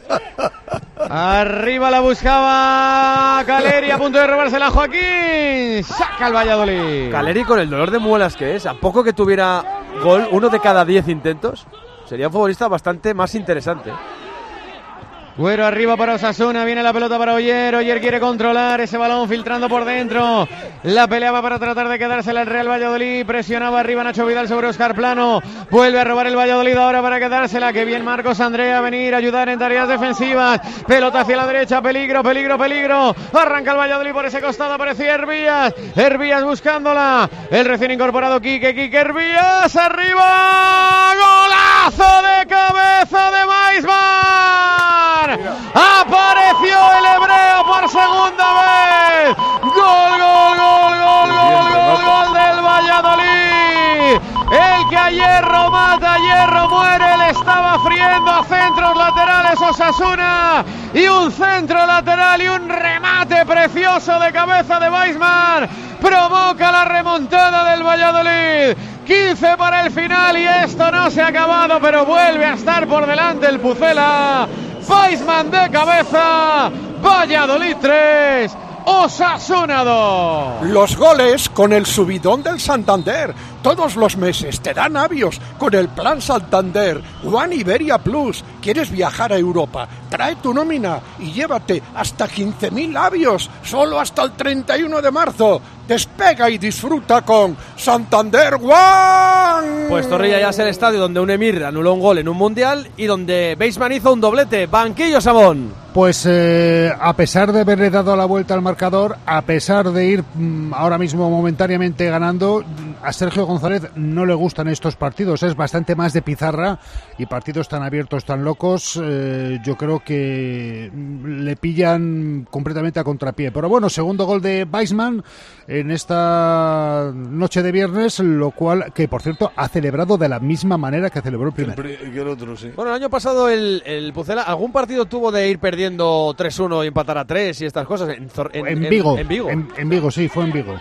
Arriba la buscaba Caleri, a punto de robársela Joaquín. Saca el Valladolid. Caleri con el dolor de muelas que es, a poco que tuviera gol, uno de cada diez intentos, sería un futbolista bastante más interesante. Güero arriba para Osasuna, viene la pelota para Oyer, Oyer quiere controlar ese balón filtrando por dentro, la peleaba para tratar de quedársela el Real Valladolid, presionaba arriba Nacho Vidal sobre Óscar Plano, vuelve a robar el Valladolid ahora para quedársela, que bien Marcos Andrea, venir a ayudar en tareas defensivas, pelota hacia la derecha, peligro, peligro, peligro, arranca el Valladolid por ese costado, aparecía Herbías, Herbías buscándola, el recién incorporado Quique, Quique Herbías, arriba, golazo de cabeza de Weisman. Apareció el hebreo por segunda vez. Gol, gol, gol, gol, gol, gol, gol del Valladolid. El que a hierro mata, a hierro muere. Le estaba friendo a centros laterales Osasuna. Y un centro lateral y un remate precioso de cabeza de Weisman provoca la remontada del Valladolid. quince para el final y esto no se ha acabado, pero vuelve a estar por delante el Pucela. Weisman de cabeza, Valladolid tres, Osasuna dos. Los goles con el subidón del Santander. Todos los meses te dan avios con el Plan Santander One Iberia Plus. ¿Quieres viajar a Europa? Trae tu nómina y llévate hasta quince mil avios, solo hasta el treinta y uno de marzo. Despega y disfruta con Santander One. Pues Zorrilla ya es el estadio donde un emir anuló un gol en un mundial y donde Baseman hizo un doblete. Banquillo Sabón. Pues eh, a pesar de haberle dado la vuelta al marcador, a pesar de ir mmm, ahora mismo momentáneamente ganando, a Sergio González no le gustan estos partidos. Es bastante más de pizarra y partidos tan abiertos, tan locos, eh, yo creo que le pillan completamente a contrapié. Pero bueno, segundo gol de Baseman en esta noche de viernes, lo cual, que por cierto, ha celebrado de la misma manera que celebró el primero. El, el otro, sí. Bueno, el año pasado el, el Pucela, algún partido tuvo de ir perdiendo tres uno y empatar a tres y estas cosas. En, en, en Vigo. En, en Vigo. En, en Vigo, sí, fue en Vigo.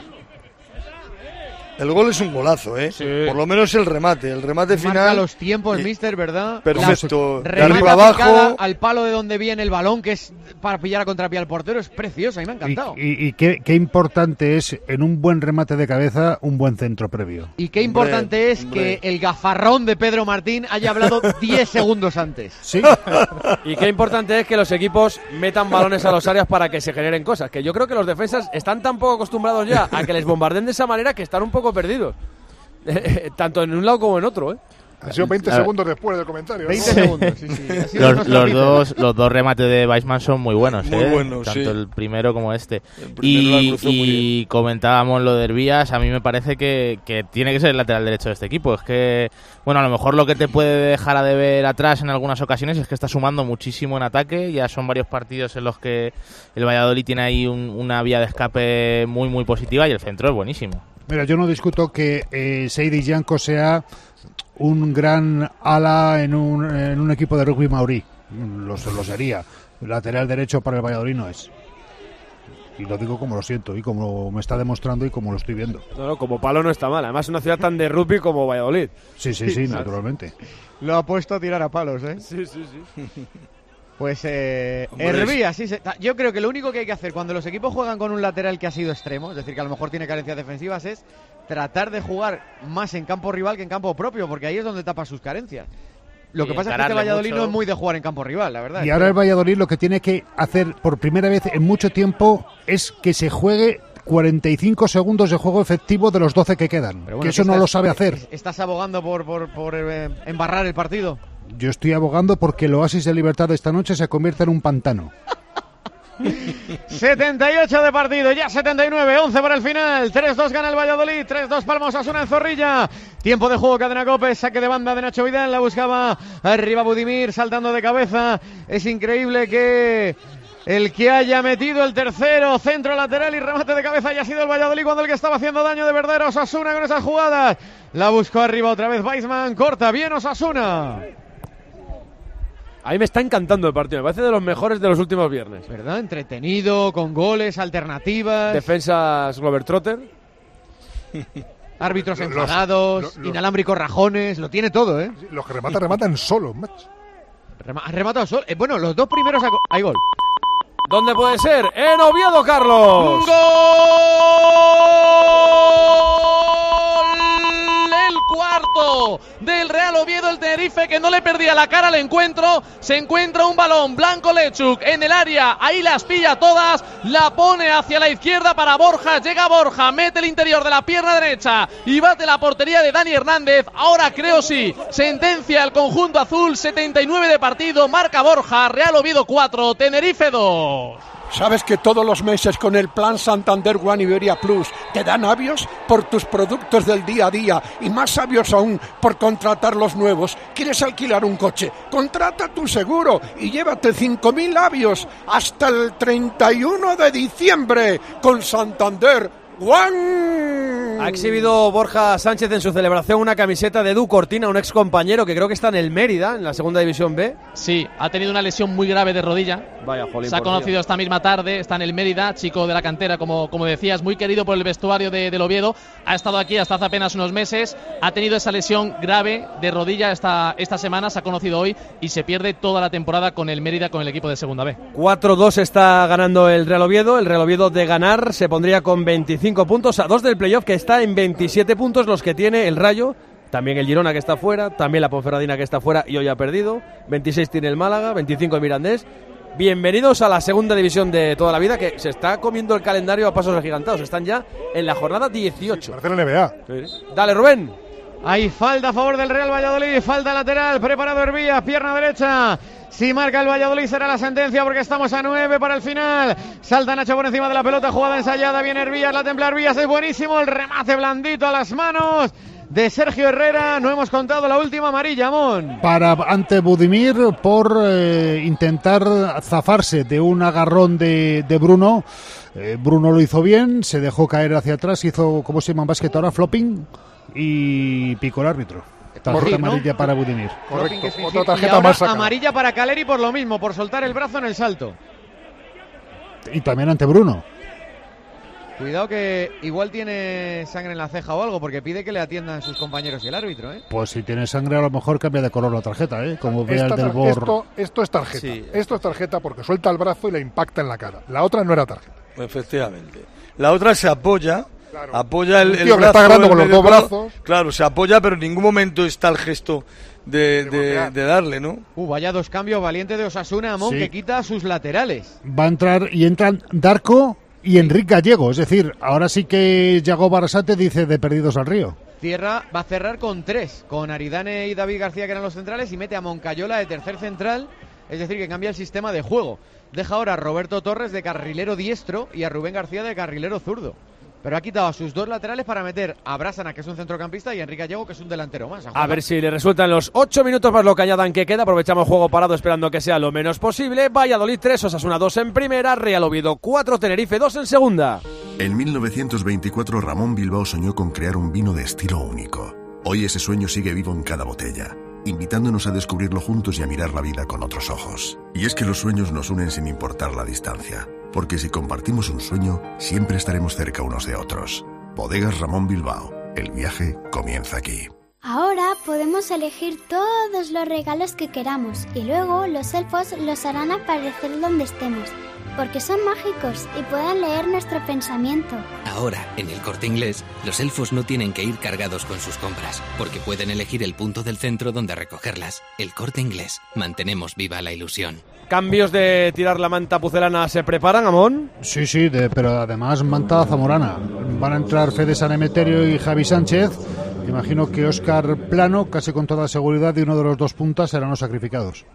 El gol es un golazo, ¿eh? Sí. Por lo menos el remate, el remate Marca final. los tiempos, eh, mister, ¿verdad? Perfecto. De arriba abajo al palo de donde viene el balón, que es para pillar a contrapié al portero, es precioso, a mí me ha encantado. Y, y, y qué, qué importante es en un buen remate de cabeza un buen centro previo. Y qué importante hombre, es hombre. que el gafarrón de Pedro Martín haya hablado diez segundos antes. Sí. Y qué importante es que los equipos metan balones a los áreas para que se generen cosas. Que yo creo que los defensas están tan poco acostumbrados ya a que les bombarden de esa manera que están un poco perdidos. Tanto en un lado como en otro, ¿eh? Ha sido veinte segundos después del comentario. veinte sí. segundos, sí, sí. Los, los, dos, los dos remates de Weissman son muy buenos, muy ¿eh? buenos, tanto sí. el primero como este. Y, y comentábamos lo de Herbías, a mí me parece que, que tiene que ser el lateral derecho de este equipo. Es que, bueno, a lo mejor lo que te puede dejar a deber atrás en algunas ocasiones es que está sumando muchísimo en ataque. Ya son varios partidos en los que el Valladolid tiene ahí un, una vía de escape muy, muy positiva y el centro es buenísimo. Mira, yo no discuto que eh, Seidi Yanko sea un gran ala en un, en un equipo de rugby maurí. Lo, lo sería. El lateral derecho para el Valladolid no es. Y lo digo como lo siento y como me está demostrando y como lo estoy viendo. No, no, como palo no está mal. Además, una ciudad tan de rugby como Valladolid. Sí, sí, sí, naturalmente. Lo ha puesto a tirar a palos, ¿eh? Sí, sí, sí. Pues eh, Herbías, sí, se, yo creo que lo único que hay que hacer cuando los equipos juegan con un lateral que ha sido extremo, es decir, que a lo mejor tiene carencias defensivas, es tratar de jugar más en campo rival que en campo propio, porque ahí es donde tapa sus carencias. Lo y que pasa es que este Valladolid mucho. no es muy de jugar en campo rival, la verdad. Y ahora el Valladolid lo que tiene que hacer por primera vez en mucho tiempo es que se juegue cuarenta y cinco segundos de juego efectivo de los doce que quedan. Bueno, que eso que estás, no lo sabe hacer. ¿Estás abogando por, por, por eh, embarrar el partido? Yo estoy abogando porque el oasis de libertad de esta noche se convierta en un pantano. setenta y ocho de partido, ya setenta y nueve, once para el final. tres dos gana el Valladolid, tres dos Palma Osasuna en Zorrilla. Tiempo de juego, Cadena COPE, saque de banda de Nacho Vidal, la buscaba arriba Budimir, saltando de cabeza. Es increíble que el que haya metido el tercero, centro lateral y remate de cabeza haya sido el Valladolid, cuando el que estaba haciendo daño de verdad era Osasuna con esas jugadas. La buscó arriba otra vez Weissman, corta, bien Osasuna. A mí me está encantando el partido, me parece de los mejores de los últimos viernes. ¿Verdad? Entretenido, con goles, alternativas. Defensas Globetrotter. Árbitros enfadados, los, los, inalámbricos rajones, lo tiene todo, ¿eh? Los que rematan, rematan solo, macho. Rema, rematado solo. Eh, bueno, los dos primeros hay gol. ¿Dónde puede ser? ¡En Oviedo, Carlos! ¡Gol! El cuarto del Real Oviedo, el Tenerife, que no le perdía la cara al encuentro. Se encuentra un balón Blanco Lechuk en el área, ahí las pilla todas, la pone hacia la izquierda para Borja, llega Borja, mete el interior de la pierna derecha y bate la portería de Dani Hernández. Ahora creo sí, sentencia el conjunto azul, setenta y nueve de partido, marca Borja. Real Oviedo cuatro, Tenerife dos. ¿Sabes que todos los meses con el Plan Santander One Iberia Plus te dan avios por tus productos del día a día y más avios aún por contratar los nuevos? ¿Quieres alquilar un coche? Contrata tu seguro y llévate cinco mil avios hasta el treinta y uno de diciembre con Santander One. Ha exhibido Borja Sánchez en su celebración una camiseta de Edu Cortina, un ex compañero que creo que está en el Mérida, en la segunda división B. Sí, ha tenido una lesión muy grave de rodilla. Vaya, jolín, se ha conocido Dios. Esta misma tarde, está en el Mérida, chico de la cantera, como, como decías, muy querido por el vestuario de, del Oviedo. Ha estado aquí hasta hace apenas unos meses, ha tenido esa lesión grave de rodilla esta, esta semana, se ha conocido hoy y se pierde toda la temporada con el Mérida, con el equipo de segunda B. cuatro dos está ganando el Real Oviedo, el Real Oviedo de ganar se pondría con veinticinco puntos a dos del playoff, que está está en veintisiete puntos, los que tiene el Rayo, también el Girona que está fuera, también la Ponferradina que está fuera y hoy ha perdido, veintiséis tiene el Málaga, veinticinco el Mirandés. Bienvenidos a la segunda división de toda la vida, que se está comiendo el calendario a pasos agigantados. Están ya en la jornada dieciocho. Parece la N B A. Sí. Dale, Rubén. Hay falta a favor del Real Valladolid, falta lateral, preparado Hervías, pierna derecha. Si marca el Valladolid será la sentencia porque estamos a nueve para el final. Salta Nacho por encima de la pelota, jugada ensayada, viene Hervías, la templa Hervías, es buenísimo, el remate blandito a las manos de Sergio Herrera. No hemos contado la última amarilla, Mon. Para ante Budimir por eh, intentar zafarse de un agarrón de, de Bruno. Eh, Bruno lo hizo bien, se dejó caer hacia atrás, hizo, ¿cómo se llama en básquet ahora? Flopping y picó el árbitro. Tarjeta ¿no? amarilla para Budimir. Correcto. Que Otra y tarjeta ahora más sacada. amarilla para Caleri por lo mismo, por soltar el brazo en el salto. Y también ante Bruno. Cuidado que igual tiene sangre en la ceja o algo, porque pide que le atiendan sus compañeros y el árbitro, ¿eh? Pues si tiene sangre a lo mejor cambia de color la tarjeta, ¿eh? Como vea el Esta del tar- Bor. esto, esto es tarjeta. Sí. Esto es tarjeta porque suelta el brazo y le impacta en la cara. La otra no era tarjeta. Efectivamente. La otra se apoya, Claro. apoya el, Un el tío que brazo. está agarrando el con los medio dos brazo. brazos. Claro, se apoya, pero en ningún momento está el gesto de, de, de darle, ¿no? Uh, vaya dos cambios valientes de Osasuna, Amón, Sí. que quita a sus laterales. Va a entrar y entran Darko y Enrique Gallego. Es decir, ahora sí que Yago Barasate dice de perdidos al río. Cierra, va a cerrar con tres, con Aridane y David García, que eran los centrales, y mete a Moncayola de tercer central, es decir, que cambia el sistema de juego. Deja ahora a Roberto Torres de carrilero diestro y a Rubén García de carrilero zurdo. Pero ha quitado a sus dos laterales para meter a Brásana, que es un centrocampista, y a Enrique Gallego, que es un delantero más. A ver si le resultan los ocho minutos más lo que añadan que queda. Aprovechamos juego parado esperando que sea lo menos posible. Valladolid tres, Osasuna dos en primera, Real Oviedo cuatro, Tenerife dos en segunda. En mil novecientos veinticuatro Ramón Bilbao soñó con crear un vino de estilo único. Hoy ese sueño sigue vivo en cada botella, invitándonos a descubrirlo juntos y a mirar la vida con otros ojos. Y es que los sueños nos unen sin importar la distancia, porque si compartimos un sueño, siempre estaremos cerca unos de otros. Bodegas Ramón Bilbao, el viaje comienza aquí. Ahora podemos elegir todos los regalos que queramos y luego los elfos los harán aparecer donde estemos, porque son mágicos y pueden leer nuestro pensamiento. Ahora, en el Corte Inglés, los elfos no tienen que ir cargados con sus compras, porque pueden elegir el punto del centro donde recogerlas. El Corte Inglés. Mantenemos viva la ilusión. Cambios de tirar la manta pucelana se preparan, Amón. Sí, sí, de, pero además manta zamorana. Van a entrar Fede San Emeterio y Javi Sánchez. Imagino que Óscar Plano, casi con toda seguridad, y uno de los dos puntas serán los sacrificados.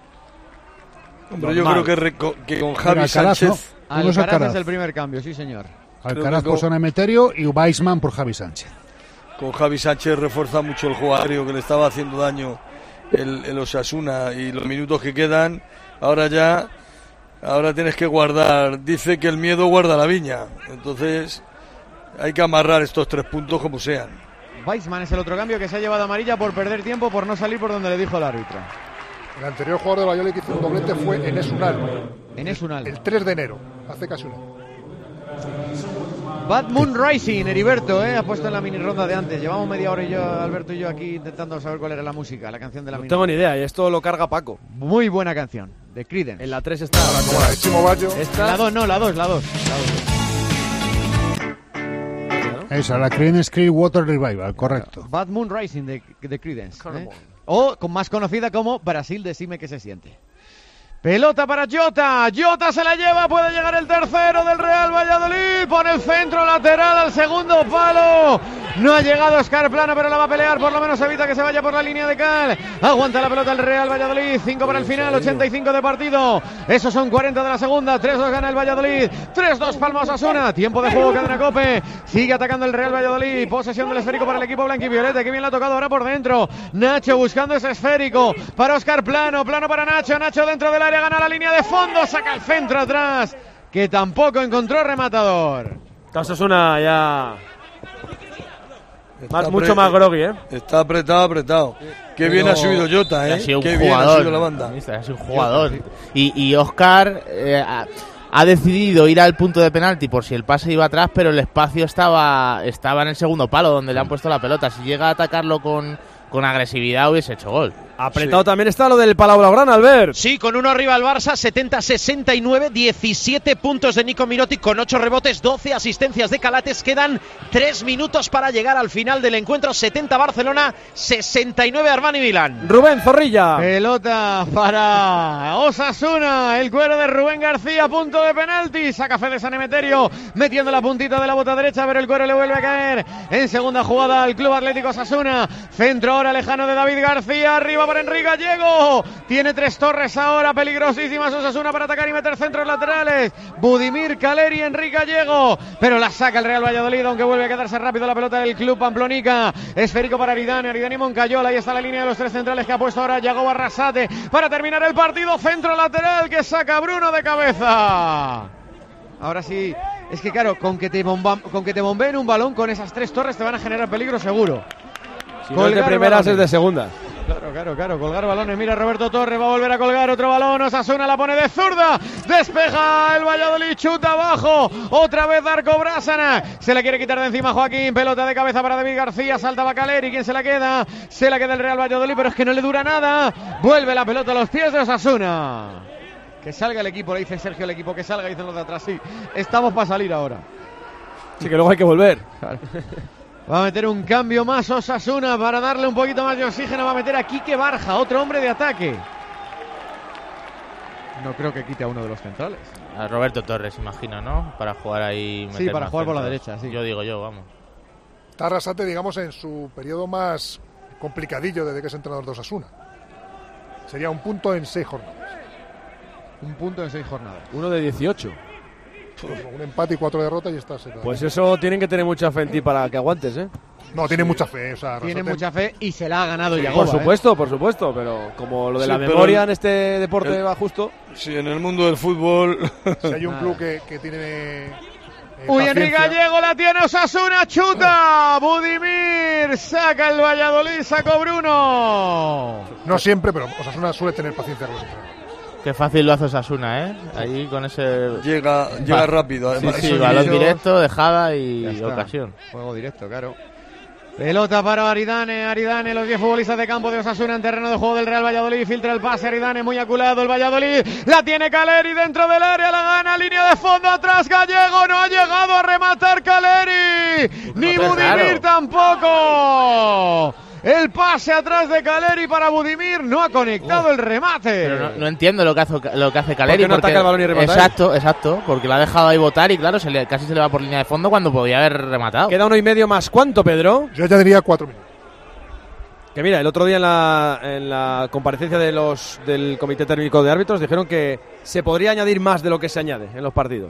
Hombre, yo creo que, reco- que con Javi Alcaraz, Sánchez... ¿no? Uno es Alcaraz Alcaraz. es el primer cambio, sí señor. Alcaraz que por con- San Emeterio y Weissman por Javi Sánchez. Con Javi Sánchez refuerza mucho el jugador que le estaba haciendo daño el, el Osasuna, y los minutos que quedan, ahora ya, ahora tienes que guardar, dice que el miedo guarda la viña, entonces hay que amarrar estos tres puntos como sean. Weissman es el otro cambio que se ha llevado amarilla por perder tiempo, por no salir por donde le dijo el árbitro. El anterior jugador de Valladolid que hizo un doblete fue Enes Unal. Enes Unal. El tres de enero, hace casi un año. Bad Moon Rising, Heriberto, ¿eh? Ha puesto en la mini ronda de antes. Llevamos media hora y yo, Alberto y yo, aquí intentando saber cuál era la música, la canción de la No mini tengo ronda. ni idea, y esto lo carga Paco. Muy buena canción, de Creedence. En la tres está. Chimo Bayo. Esta. La dos, no, la dos, la dos. Esa, la Creedence Clearwater Revival, correcto. Bad Moon Rising de, de Creedence. ¿eh? O con más conocida como Brasil, decime qué se siente. Pelota para Jota, Jota se la lleva, puede llegar el tercero del Real Valladolid, pone el centro lateral al segundo palo, no ha llegado Óscar Plano, pero la va a pelear, por lo menos evita que se vaya por la línea de cal, aguanta la pelota el Real Valladolid, cinco para el final, ochenta y cinco de partido, esos son cuarenta de la segunda, tres dos gana el Valladolid, tres dos palma Osasuna, tiempo de juego, cadena Cope, sigue atacando el Real Valladolid, posesión del esférico para el equipo blanquivioleta, que bien la ha tocado ahora por dentro, Nacho buscando ese esférico, para Óscar Plano, Plano para Nacho, Nacho dentro del área, gana la línea de fondo, saca el centro atrás, que tampoco encontró rematador. Osasuna ya más, Está mucho apre- más groggy, ¿eh? Está apretado, apretado. Qué Pero bien ha subido Jota, ¿eh? Ha sido un Qué bien ha jugador. subido la banda. Ha sido un jugador. Y, y Óscar eh, ha, ha decidido ir al punto de penalti por si el pase iba atrás, pero el espacio estaba, estaba en el segundo palo donde le han puesto la pelota. Si llega a atacarlo con, con agresividad hubiese hecho gol. Apretado sí. También está lo del Palau Blaugrana, Albert. Sí, con uno arriba el Barça, setenta sesenta y nueve, diecisiete puntos de Nico Mirotic con ocho rebotes, doce asistencias de Calates. Quedan tres minutos para llegar al final del encuentro. setenta Barcelona, sesenta y nueve Armani Milán. Rubén Zorrilla. Pelota para Osasuna. El cuero de Rubén García, punto de penalti. Saca Fede San Emeterio, metiendo la puntita de la bota derecha, pero el cuero le vuelve a caer. En segunda jugada al Club Atlético Osasuna. Centro ahora lejano de David García. Arriba para Enrique Gallego. Tiene tres torres ahora peligrosísimas Osasuna para atacar y meter centros laterales. Budimir, Caleri, Enrique Gallego. Pero la saca el Real Valladolid, aunque vuelve a quedarse rápido la pelota del Club Pamplonica. Esférico para Aridane, Aridane y Moncayola. Ahí está la línea de los tres centrales que ha puesto ahora Yago Arrasate para terminar el partido. Centro lateral que saca Bruno de cabeza. Ahora sí, es que claro, con que te bomba, con que te bombeen un balón con esas tres torres te van a generar peligro seguro. Si no es de primeras, es de segunda. Claro, claro, claro, colgar balones. Mira Roberto Torres, va a volver a colgar otro balón. Osasuna la pone de zurda. Despeja el Valladolid, chuta abajo. Otra vez Darko Brasana. Se la quiere quitar de encima Joaquín. Pelota de cabeza para David García. Salta Bacaleri. ¿Quién se la queda? Se la queda el Real Valladolid, pero es que no le dura nada. Vuelve la pelota a los pies de Osasuna. Que salga el equipo, le dice Sergio el equipo. Que salga, dicen los de atrás. Sí, estamos para salir ahora. Sí, que luego hay que volver. Claro. Va a meter un cambio más Osasuna para darle un poquito más de oxígeno. Va a meter a Quique Barja, otro hombre de ataque. No creo que quite a uno de los centrales. A Roberto Torres, imagino, ¿no? Para jugar ahí. Sí, para jugar por la derecha, sí. Yo digo yo, vamos. Está Arrasate, digamos, en su periodo más complicadillo desde que es entrenador de Osasuna. Sería un punto en seis jornadas. Un punto en seis jornadas. Uno de dieciocho. Un empate y cuatro derrotas y estás. Pues eso tienen que tener mucha fe en ti para que aguantes, ¿eh? No, tiene sí. mucha fe. O sea, tiene mucha fe y se la ha ganado sí, Yagoba. Por supuesto, ¿eh? por supuesto, pero como lo de sí, la memoria en este deporte el, va justo. Sí, en el mundo del fútbol. Si hay un club que, que tiene. Eh, Uy, Enrique Gallego la tiene Osasuna, chuta. Budimir saca el Valladolid, sacó Bruno. No siempre, pero Osasuna suele tener paciencia con los entrenadores. Qué fácil lo hace Osasuna, ¿eh? Ahí con ese... Llega, llega Va. rápido. Además. Sí, sí, balón directo, dejada y ocasión. Juego directo, claro. Pelota para Aridane, Aridane, los diez futbolistas de campo de Osasuna en terreno de juego del Real Valladolid. Filtra el pase, Aridane muy aculado, el Valladolid. La tiene Caleri dentro del área, la gana, línea de fondo atrás, Gallego. No ha llegado a rematar Caleri. Ni Budimir tampoco. El pase atrás de Caleri para Budimir, no ha conectado oh. el remate. Pero no, no entiendo lo que hace, lo que hace Caleri. ¿Por qué no porque, ataca el balón y remata? Exacto, exacto, porque lo ha dejado ahí botar y claro, se le, casi se le va por línea de fondo cuando podía haber rematado. Queda uno y medio más. ¿Cuánto, Pedro? Yo ya diría cuatro minutos. Que mira, el otro día en la, en la comparecencia de los del Comité Técnico de Árbitros dijeron que se podría añadir más de lo que se añade en los partidos.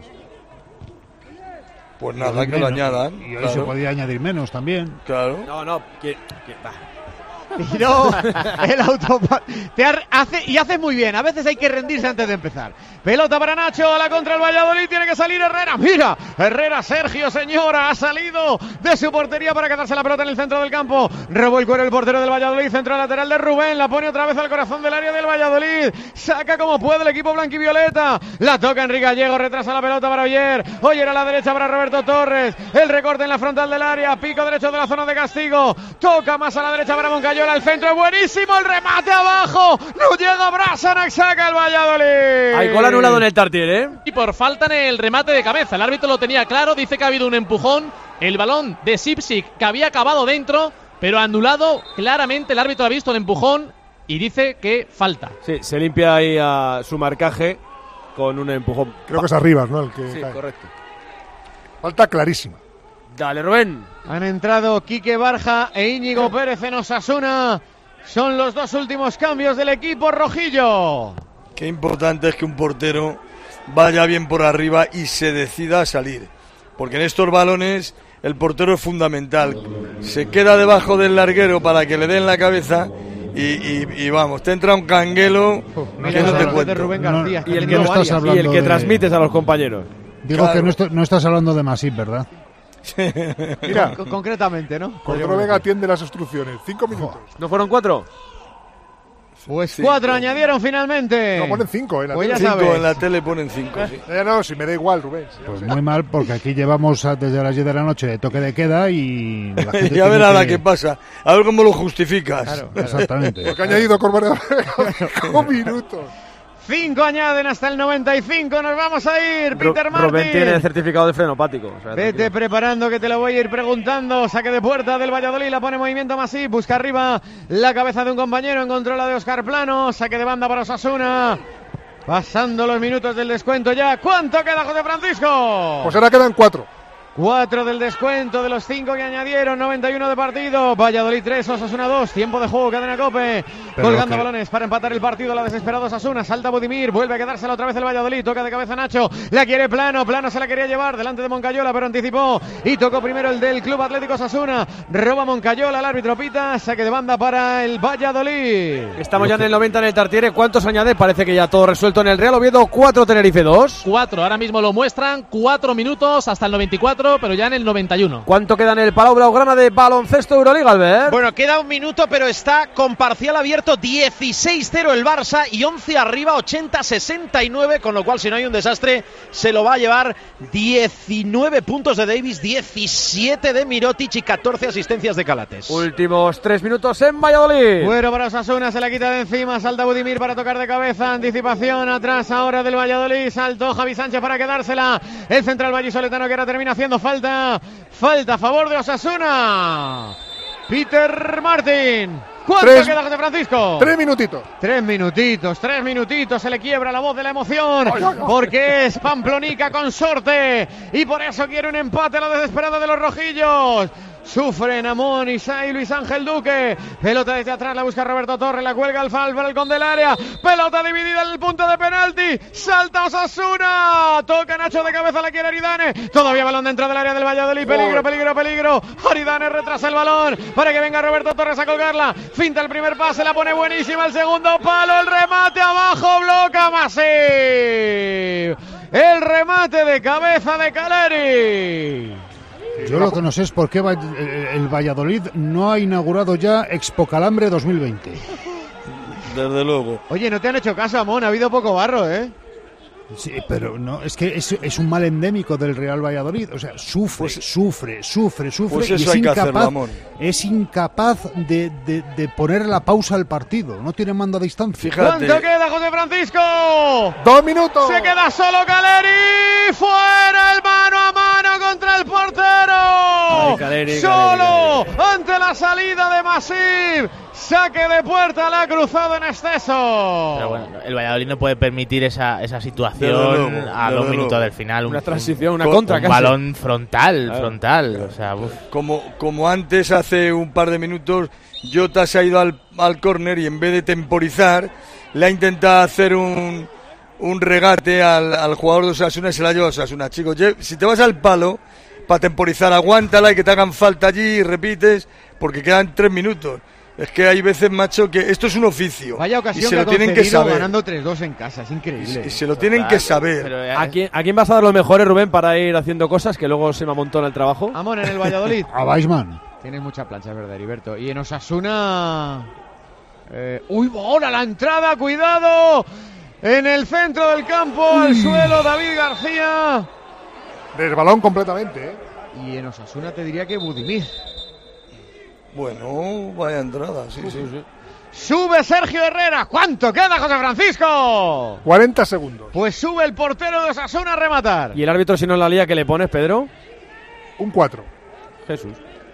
Pues nada, que menos, lo añadan. Y hoy claro. se podía añadir menos también. Claro. No, no, que, que, va. Y no, el auto te hace y hace muy bien. A veces hay que rendirse antes de empezar. Pelota para Nacho, a la contra el Valladolid. Tiene que salir Herrera. Mira, Herrera, Sergio, señora, ha salido de su portería para quedarse la pelota en el centro del campo. Robó el cuero el portero del Valladolid. Centro lateral de Rubén. La pone otra vez al corazón del área del Valladolid. Saca como puede el equipo blanquivioleta. La toca Enrique Gallego. Retrasa la pelota para Oyer. Oyer a la derecha para Roberto Torres. El recorte en la frontal del área. Pico derecho de la zona de castigo. Toca más a la derecha para Moncayola. El centro es buenísimo. El remate abajo. No llega Brasanac. Saca el Valladolid. Hay gol anulado en el Tartier, ¿eh? Y por falta en el remate de cabeza. El árbitro lo tenía claro. Dice que ha habido un empujón. El balón de Sipsik que había acabado dentro, pero anulado claramente. El árbitro ha visto el empujón y dice que falta. Sí, se limpia ahí a su marcaje con un empujón. Creo que es Arribas, ¿no? El que sí, cae. Correcto. Falta clarísima. Dale, Rubén. Han entrado Quique Barja e Íñigo Pérez en Osasuna. Son los dos últimos cambios del equipo rojillo. Qué importante es que un portero vaya bien por arriba y se decida a salir. Porque en estos balones el portero es fundamental. Se queda debajo del larguero para que le den la cabeza y, y, y vamos, te entra un canguelo Uf, que no te cuento. Rubén García, no, y el que, no estás y el que de... transmites a los compañeros. Digo claro. que no, est- no estás hablando de Masip, ¿verdad? Mira, Con- concretamente, ¿no? Cordero Vega atiende las instrucciones. Cinco minutos. ¿No fueron cuatro? Pues Sí, cuatro sí. añadieron finalmente. No, ponen cinco, ¿eh? La Pues ya tele. Cinco, sabes. en la tele ponen cinco. Sí. Eh, no, si me da igual, Rubén. Sí, Pues sí. muy mal, porque aquí llevamos a- desde las diez de la noche de toque de queda y la gente Ya tiene verás la que- que pasa. A ver cómo lo justificas. Claro, claro. Exactamente. Porque ha añadido Corberán cinco minutos. Cinco añaden hasta el noventa y cinco. Nos vamos a ir, Peter Martin. Rubén tiene certificado de frenopático. O sea, Vete tranquilo. preparando que te lo voy a ir preguntando. Saque de puerta del Valladolid, la pone en movimiento Masip. Busca arriba la cabeza de un compañero. Encontró la de Óscar Plano. Saque de banda para Osasuna. Pasando los minutos del descuento ya. ¿Cuánto queda, José Francisco? Pues ahora quedan cuatro. Cuatro del descuento de los cinco que añadieron, noventa y uno de partido. Valladolid tres, Osasuna dos. Tiempo de juego, cadena Cope. Pero Colgando que- balones para empatar el partido. La desesperada Osasuna. Salta Budimir. Vuelve a quedársela otra vez el Valladolid. Toca de cabeza Nacho. La quiere Plano. Plano se la quería llevar delante de Moncayola, pero anticipó. Y tocó primero el del Club Atlético Osasuna. Roba Moncayola. El árbitro pita. Saque de banda para el Valladolid. Estamos ya en el noventa en el Tartiere. ¿Cuántos añade? Parece que ya todo resuelto en el Real Oviedo. cuatro, Tenerife dos. Cuatro, ahora mismo lo muestran, cuatro minutos hasta el noventa y cuatro, pero ya en el noventa y uno. ¿Cuánto queda en el Palau Blaugrana de baloncesto Euroliga, Albert? Bueno, queda un minuto, pero está con parcial abierto dieciséis cero el Barça y once arriba, ochenta sesenta y nueve, con lo cual si no hay un desastre se lo va a llevar. Diecinueve puntos de Davis, diecisiete de Mirotic y catorce asistencias de Calates. Últimos tres minutos en Valladolid. Bueno, para Osasuna se la quita de encima. Salta Budimir para tocar de cabeza. Anticipación atrás ahora del Valladolid. Saltó Javi Sánchez para quedársela. El central vallisoletano que ahora termina haciendo falta. Falta a favor de Osasuna. Peter Martin. ¿Cuánto Tres- queda, José Francisco? Tres minutitos. Tres minutitos, tres minutitos, se le quiebra la voz de la emoción, Ay, ay, ay. porque es Pamplonica consorte y por eso quiere un empate a la desesperada de los rojillos. Sufren Amón, Isai, Luis Ángel Duque. Pelota desde atrás, la busca Roberto Torres, la cuelga al balcón del área. Pelota dividida en el punto de penalti. Salta Osasuna. Toca Nacho de cabeza, la quiere Aridane. Todavía balón dentro del área del Valladolid. Peligro, peligro, peligro. Aridane retrasa el balón para que venga Roberto Torres a colgarla. Finta el primer pase, la pone buenísima. El segundo palo, el remate abajo, bloca Masip. El remate de cabeza de Caleri. Yo lo que no sé es por qué va- el, el Valladolid no ha inaugurado ya Expo Calambre dos mil veinte. Desde luego. Oye, no te han hecho caso, Amón, ha habido poco barro, ¿eh? Sí, pero no, es que es, es un mal endémico del Real Valladolid. O sea, sufre, sufre, sufre, sufre. pues y eso es hay que incapaz, hacerlo, Amón. es incapaz de, de, de poner la pausa al partido. No tiene mando a distancia. ¿Cuánto queda, José Francisco? Dos minutos. Se queda solo Caleri. Fuera el mano a mano contra el portero. Ay, Caleri, Solo ante la salida de Masip. Saque de puerta, la ha cruzado en exceso. Pero bueno, el Valladolid no puede permitir esa, esa situación Desde luego, a desde dos minutos luego. del final. Una un, transición, una un- contra un casi. balón frontal, Claro, frontal. claro. O sea, uf. Como, como antes, hace un par de minutos, Jota se ha ido al, al córner y en vez de temporizar, le ha intentado hacer un, un regate al, al jugador de Osasuna y se la ha llevado a Osasuna. Chicos, lle- si te vas al palo para temporizar, aguántala y que te hagan falta allí y repites, porque quedan tres minutos. Es que hay veces, macho, que esto es un oficio. Vaya y ocasión se que lo ha tienen que concedido saber. ganando tres dos en casa, es increíble. Y se lo tienen que saber. Pero, eh, ¿A quién, ¿A quién vas a dar los mejores, Rubén, para ir haciendo cosas que luego se me amontona el trabajo? Amón en el Valladolid. A Weisman. Tienes mucha plancha, es verdad, Heriberto. Y en Osasuna... Eh, ¡Uy, bola la entrada! ¡Cuidado! En el centro del campo, al suelo, David García. Desbalón completamente, ¿eh? Y en Osasuna te diría que Budimir. Bueno, vaya entrada, sí, sí. sí. Sube Sergio Herrera. ¿Cuánto queda, José Francisco? cuarenta segundos. Pues sube el portero de Osasuna a rematar. ¿Y el árbitro, si no la lía, que le pones, Pedro? Un cuatro. Jesús.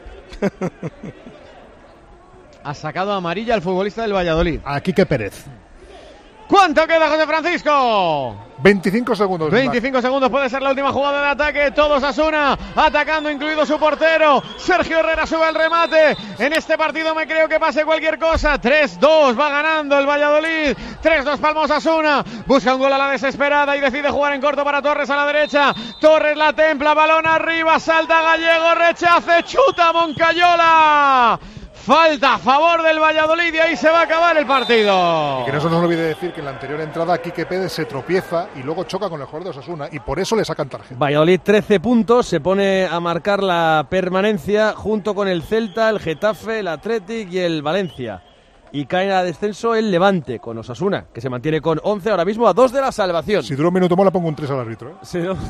Ha sacado amarilla al futbolista del Valladolid. A Quique Pérez. ¿Cuánto queda, José Francisco? veinticinco segundos. veinticinco segundos puede ser la última jugada de ataque. Todos Osasuna atacando, incluido su portero. Sergio Herrera sube el remate. En este partido me creo que pase cualquier cosa. tres dos va ganando el Valladolid. tres dos Palma Osasuna. Busca un gol a la desesperada y decide jugar en corto para Torres a la derecha. Torres la templa, balón arriba, salta Gallego, rechace, chuta Moncayola. Falta a favor del Valladolid y ahí se va a acabar el partido. Y que no se nos olvide decir que en la anterior entrada Quique Pérez se tropieza y luego choca con el jugador de Osasuna y por eso le sacan tarjeta. Valladolid trece puntos, se pone a marcar la permanencia junto con el Celta, el Getafe, el Athletic y el Valencia. y cae a descenso el Levante con Osasuna, que se mantiene con once ahora mismo a dos de la salvación. Si dura un minuto más, le pongo un tres al árbitro. ¿eh? Sí, ¿no?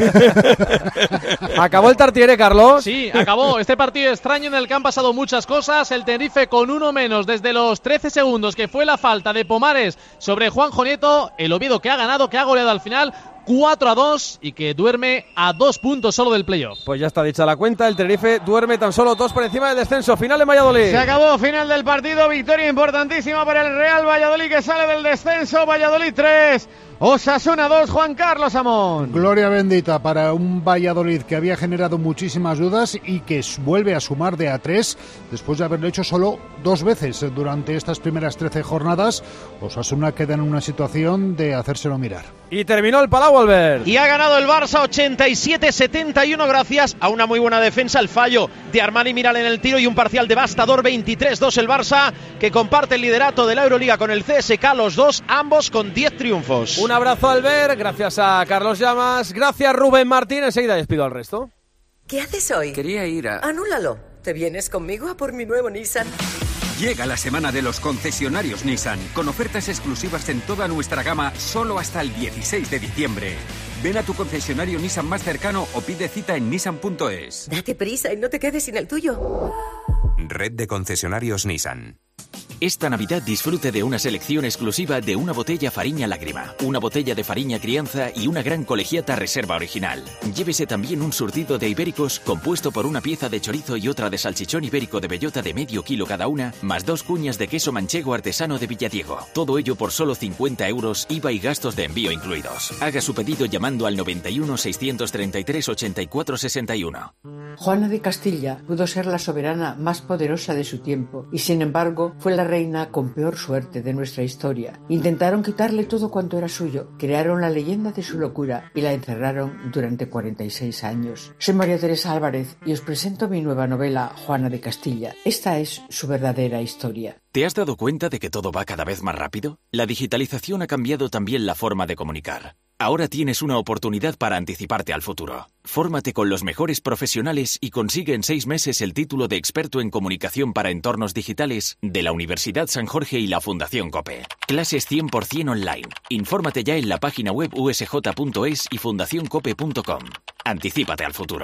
¿Acabó el Tartiere, Carlos? Sí, acabó. Este partido extraño en el que han pasado muchas cosas. El Tenerife con uno menos desde los trece segundos, que fue la falta de Pomares sobre Juanjo Nieto. El Oviedo que ha ganado, que ha goleado al final cuatro a dos y que duerme a dos puntos solo del playoff. Pues ya está dicha la cuenta, el Tenerife duerme tan solo dos por encima del descenso. Final en Valladolid. Se acabó, final del partido, victoria importantísima para el Real Valladolid que sale del descenso. Valladolid tres, Osasuna dos, Juan Carlos Amón. Gloria bendita para un Valladolid que había generado muchísimas dudas y que vuelve a sumar de a tres después de haberlo hecho solo dos veces durante estas primeras trece jornadas. Osasuna queda en una situación de hacérselo mirar. Y terminó el Palau, Albert. Y ha ganado el Barça ochenta y siete setenta y uno gracias a una muy buena defensa, el fallo de Armani Miral en el tiro y un parcial devastador. Veintitrés dos el Barça, que comparte el liderato de la Euroliga con el C S K, los dos, ambos con diez triunfos. Un abrazo, Albert, gracias a Carlos Llamas, gracias Rubén Martín, enseguida despido al resto. ¿Qué haces hoy? Quería ir a... Anúlalo. ¿Te vienes conmigo a por mi nuevo Nissan? Llega la semana de los concesionarios Nissan, con ofertas exclusivas en toda nuestra gama solo hasta el dieciséis de diciembre. Ven a tu concesionario Nissan más cercano o pide cita en nissan punto es. Date prisa y no te quedes sin el tuyo. Red de concesionarios Nissan. Esta Navidad disfrute de una selección exclusiva de una botella Fariña Lágrima, una botella de Fariña Crianza y una gran colegiata reserva original. Llévese también un surtido de ibéricos compuesto por una pieza de chorizo y otra de salchichón ibérico de bellota de medio kilo cada una, más dos cuñas de queso manchego artesano de Villadiego. Todo ello por solo cincuenta euros, I V A y gastos de envío incluidos. Haga su pedido llamando al noventa y uno, seiscientos treinta y tres, ochenta y cuatro sesenta y uno. Juana de Castilla pudo ser la soberana más poderosa de su tiempo y sin embargo fue la reina con peor suerte de nuestra historia. Intentaron quitarle todo cuanto era suyo, crearon la leyenda de su locura y la encerraron durante cuarenta y seis años. Soy María Teresa Álvarez y os presento mi nueva novela Juana de Castilla. Esta es su verdadera historia. ¿Te has dado cuenta de que todo va cada vez más rápido? La digitalización ha cambiado también la forma de comunicar. Ahora tienes una oportunidad para anticiparte al futuro. Fórmate con los mejores profesionales y consigue en seis meses el título de experto en comunicación para entornos digitales de la Universidad San Jorge y la Fundación COPE. Clases cien por ciento online. Infórmate ya en la página web u s j punto es y fundación cope punto com. Anticípate al futuro.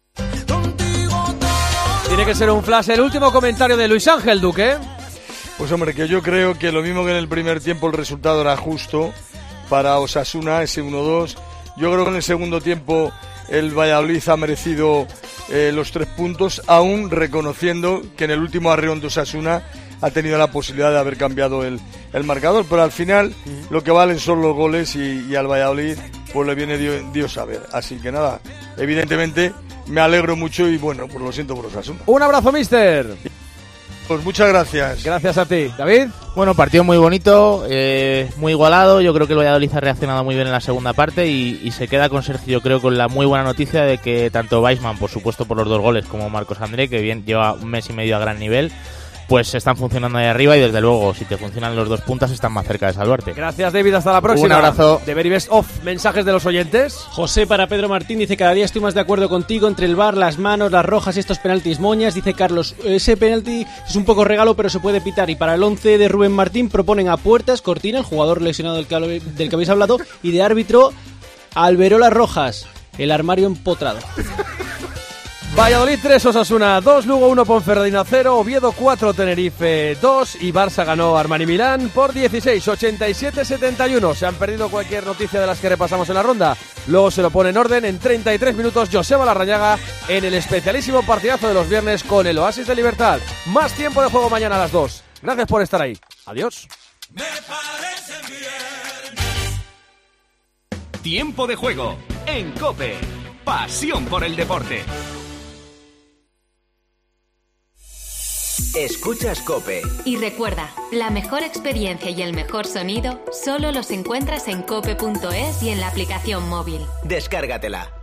Tiene que ser un flash. El último comentario de Luis Ángel Duque. Pues hombre, que yo creo que lo mismo que en el primer tiempo el resultado era justo para Osasuna, ese uno dos. Yo creo que en el segundo tiempo el Valladolid ha merecido eh, los tres puntos, aún reconociendo que en el último arreón de Osasuna ha tenido la posibilidad de haber cambiado el, el marcador, pero al final uh-huh. lo que valen son los goles y, y al Valladolid pues le viene Dios, Dios a ver. Así que nada, evidentemente me alegro mucho y bueno, pues lo siento por Osasuna. Un abrazo, mister. Pues muchas gracias. Gracias a ti. David. Bueno, partido muy bonito, eh, muy igualado. Yo creo que el Valladolid ha reaccionado muy bien en la segunda parte y, y se queda con Sergio, yo creo, con la muy buena noticia de que tanto Weissman, por supuesto por los dos goles, como Marcos André, que bien lleva un mes y medio a gran nivel, pues están funcionando ahí arriba y desde luego, si te funcionan los dos puntas, están más cerca de salvarte. Gracias, David, hasta la próxima. Un abrazo. De Very Best Off, mensajes de los oyentes. José para Pedro Martín dice: cada día estoy más de acuerdo contigo entre el V A R, las manos, las rojas y estos penaltis moñas. Dice Carlos, ese penalti es un poco regalo pero se puede pitar. Y para el once de Rubén Martín proponen a Puertas, Cortina, el jugador lesionado del que, del que habéis hablado, y de árbitro Alberola Rojas, el armario empotrado. Valladolid tres, Osasuna dos, Lugo uno, Ponferradina cero, Oviedo cuatro, Tenerife dos y Barça ganó Armani Milán por dieciséis, ochenta y siete setenta y uno. Se han perdido cualquier noticia de las que repasamos en la ronda. Luego se lo pone en orden en treinta y tres minutos Joseba Larrañaga en el especialísimo partidazo de los viernes con el Oasis de Libertad. Más tiempo de juego mañana a las dos. Gracias por estar ahí. Adiós. Me parece bien. Tiempo de juego en COPE. Pasión por el deporte. Escuchas COPE. Y recuerda, la mejor experiencia y el mejor sonido solo los encuentras en cope punto es y en la aplicación móvil. Descárgatela.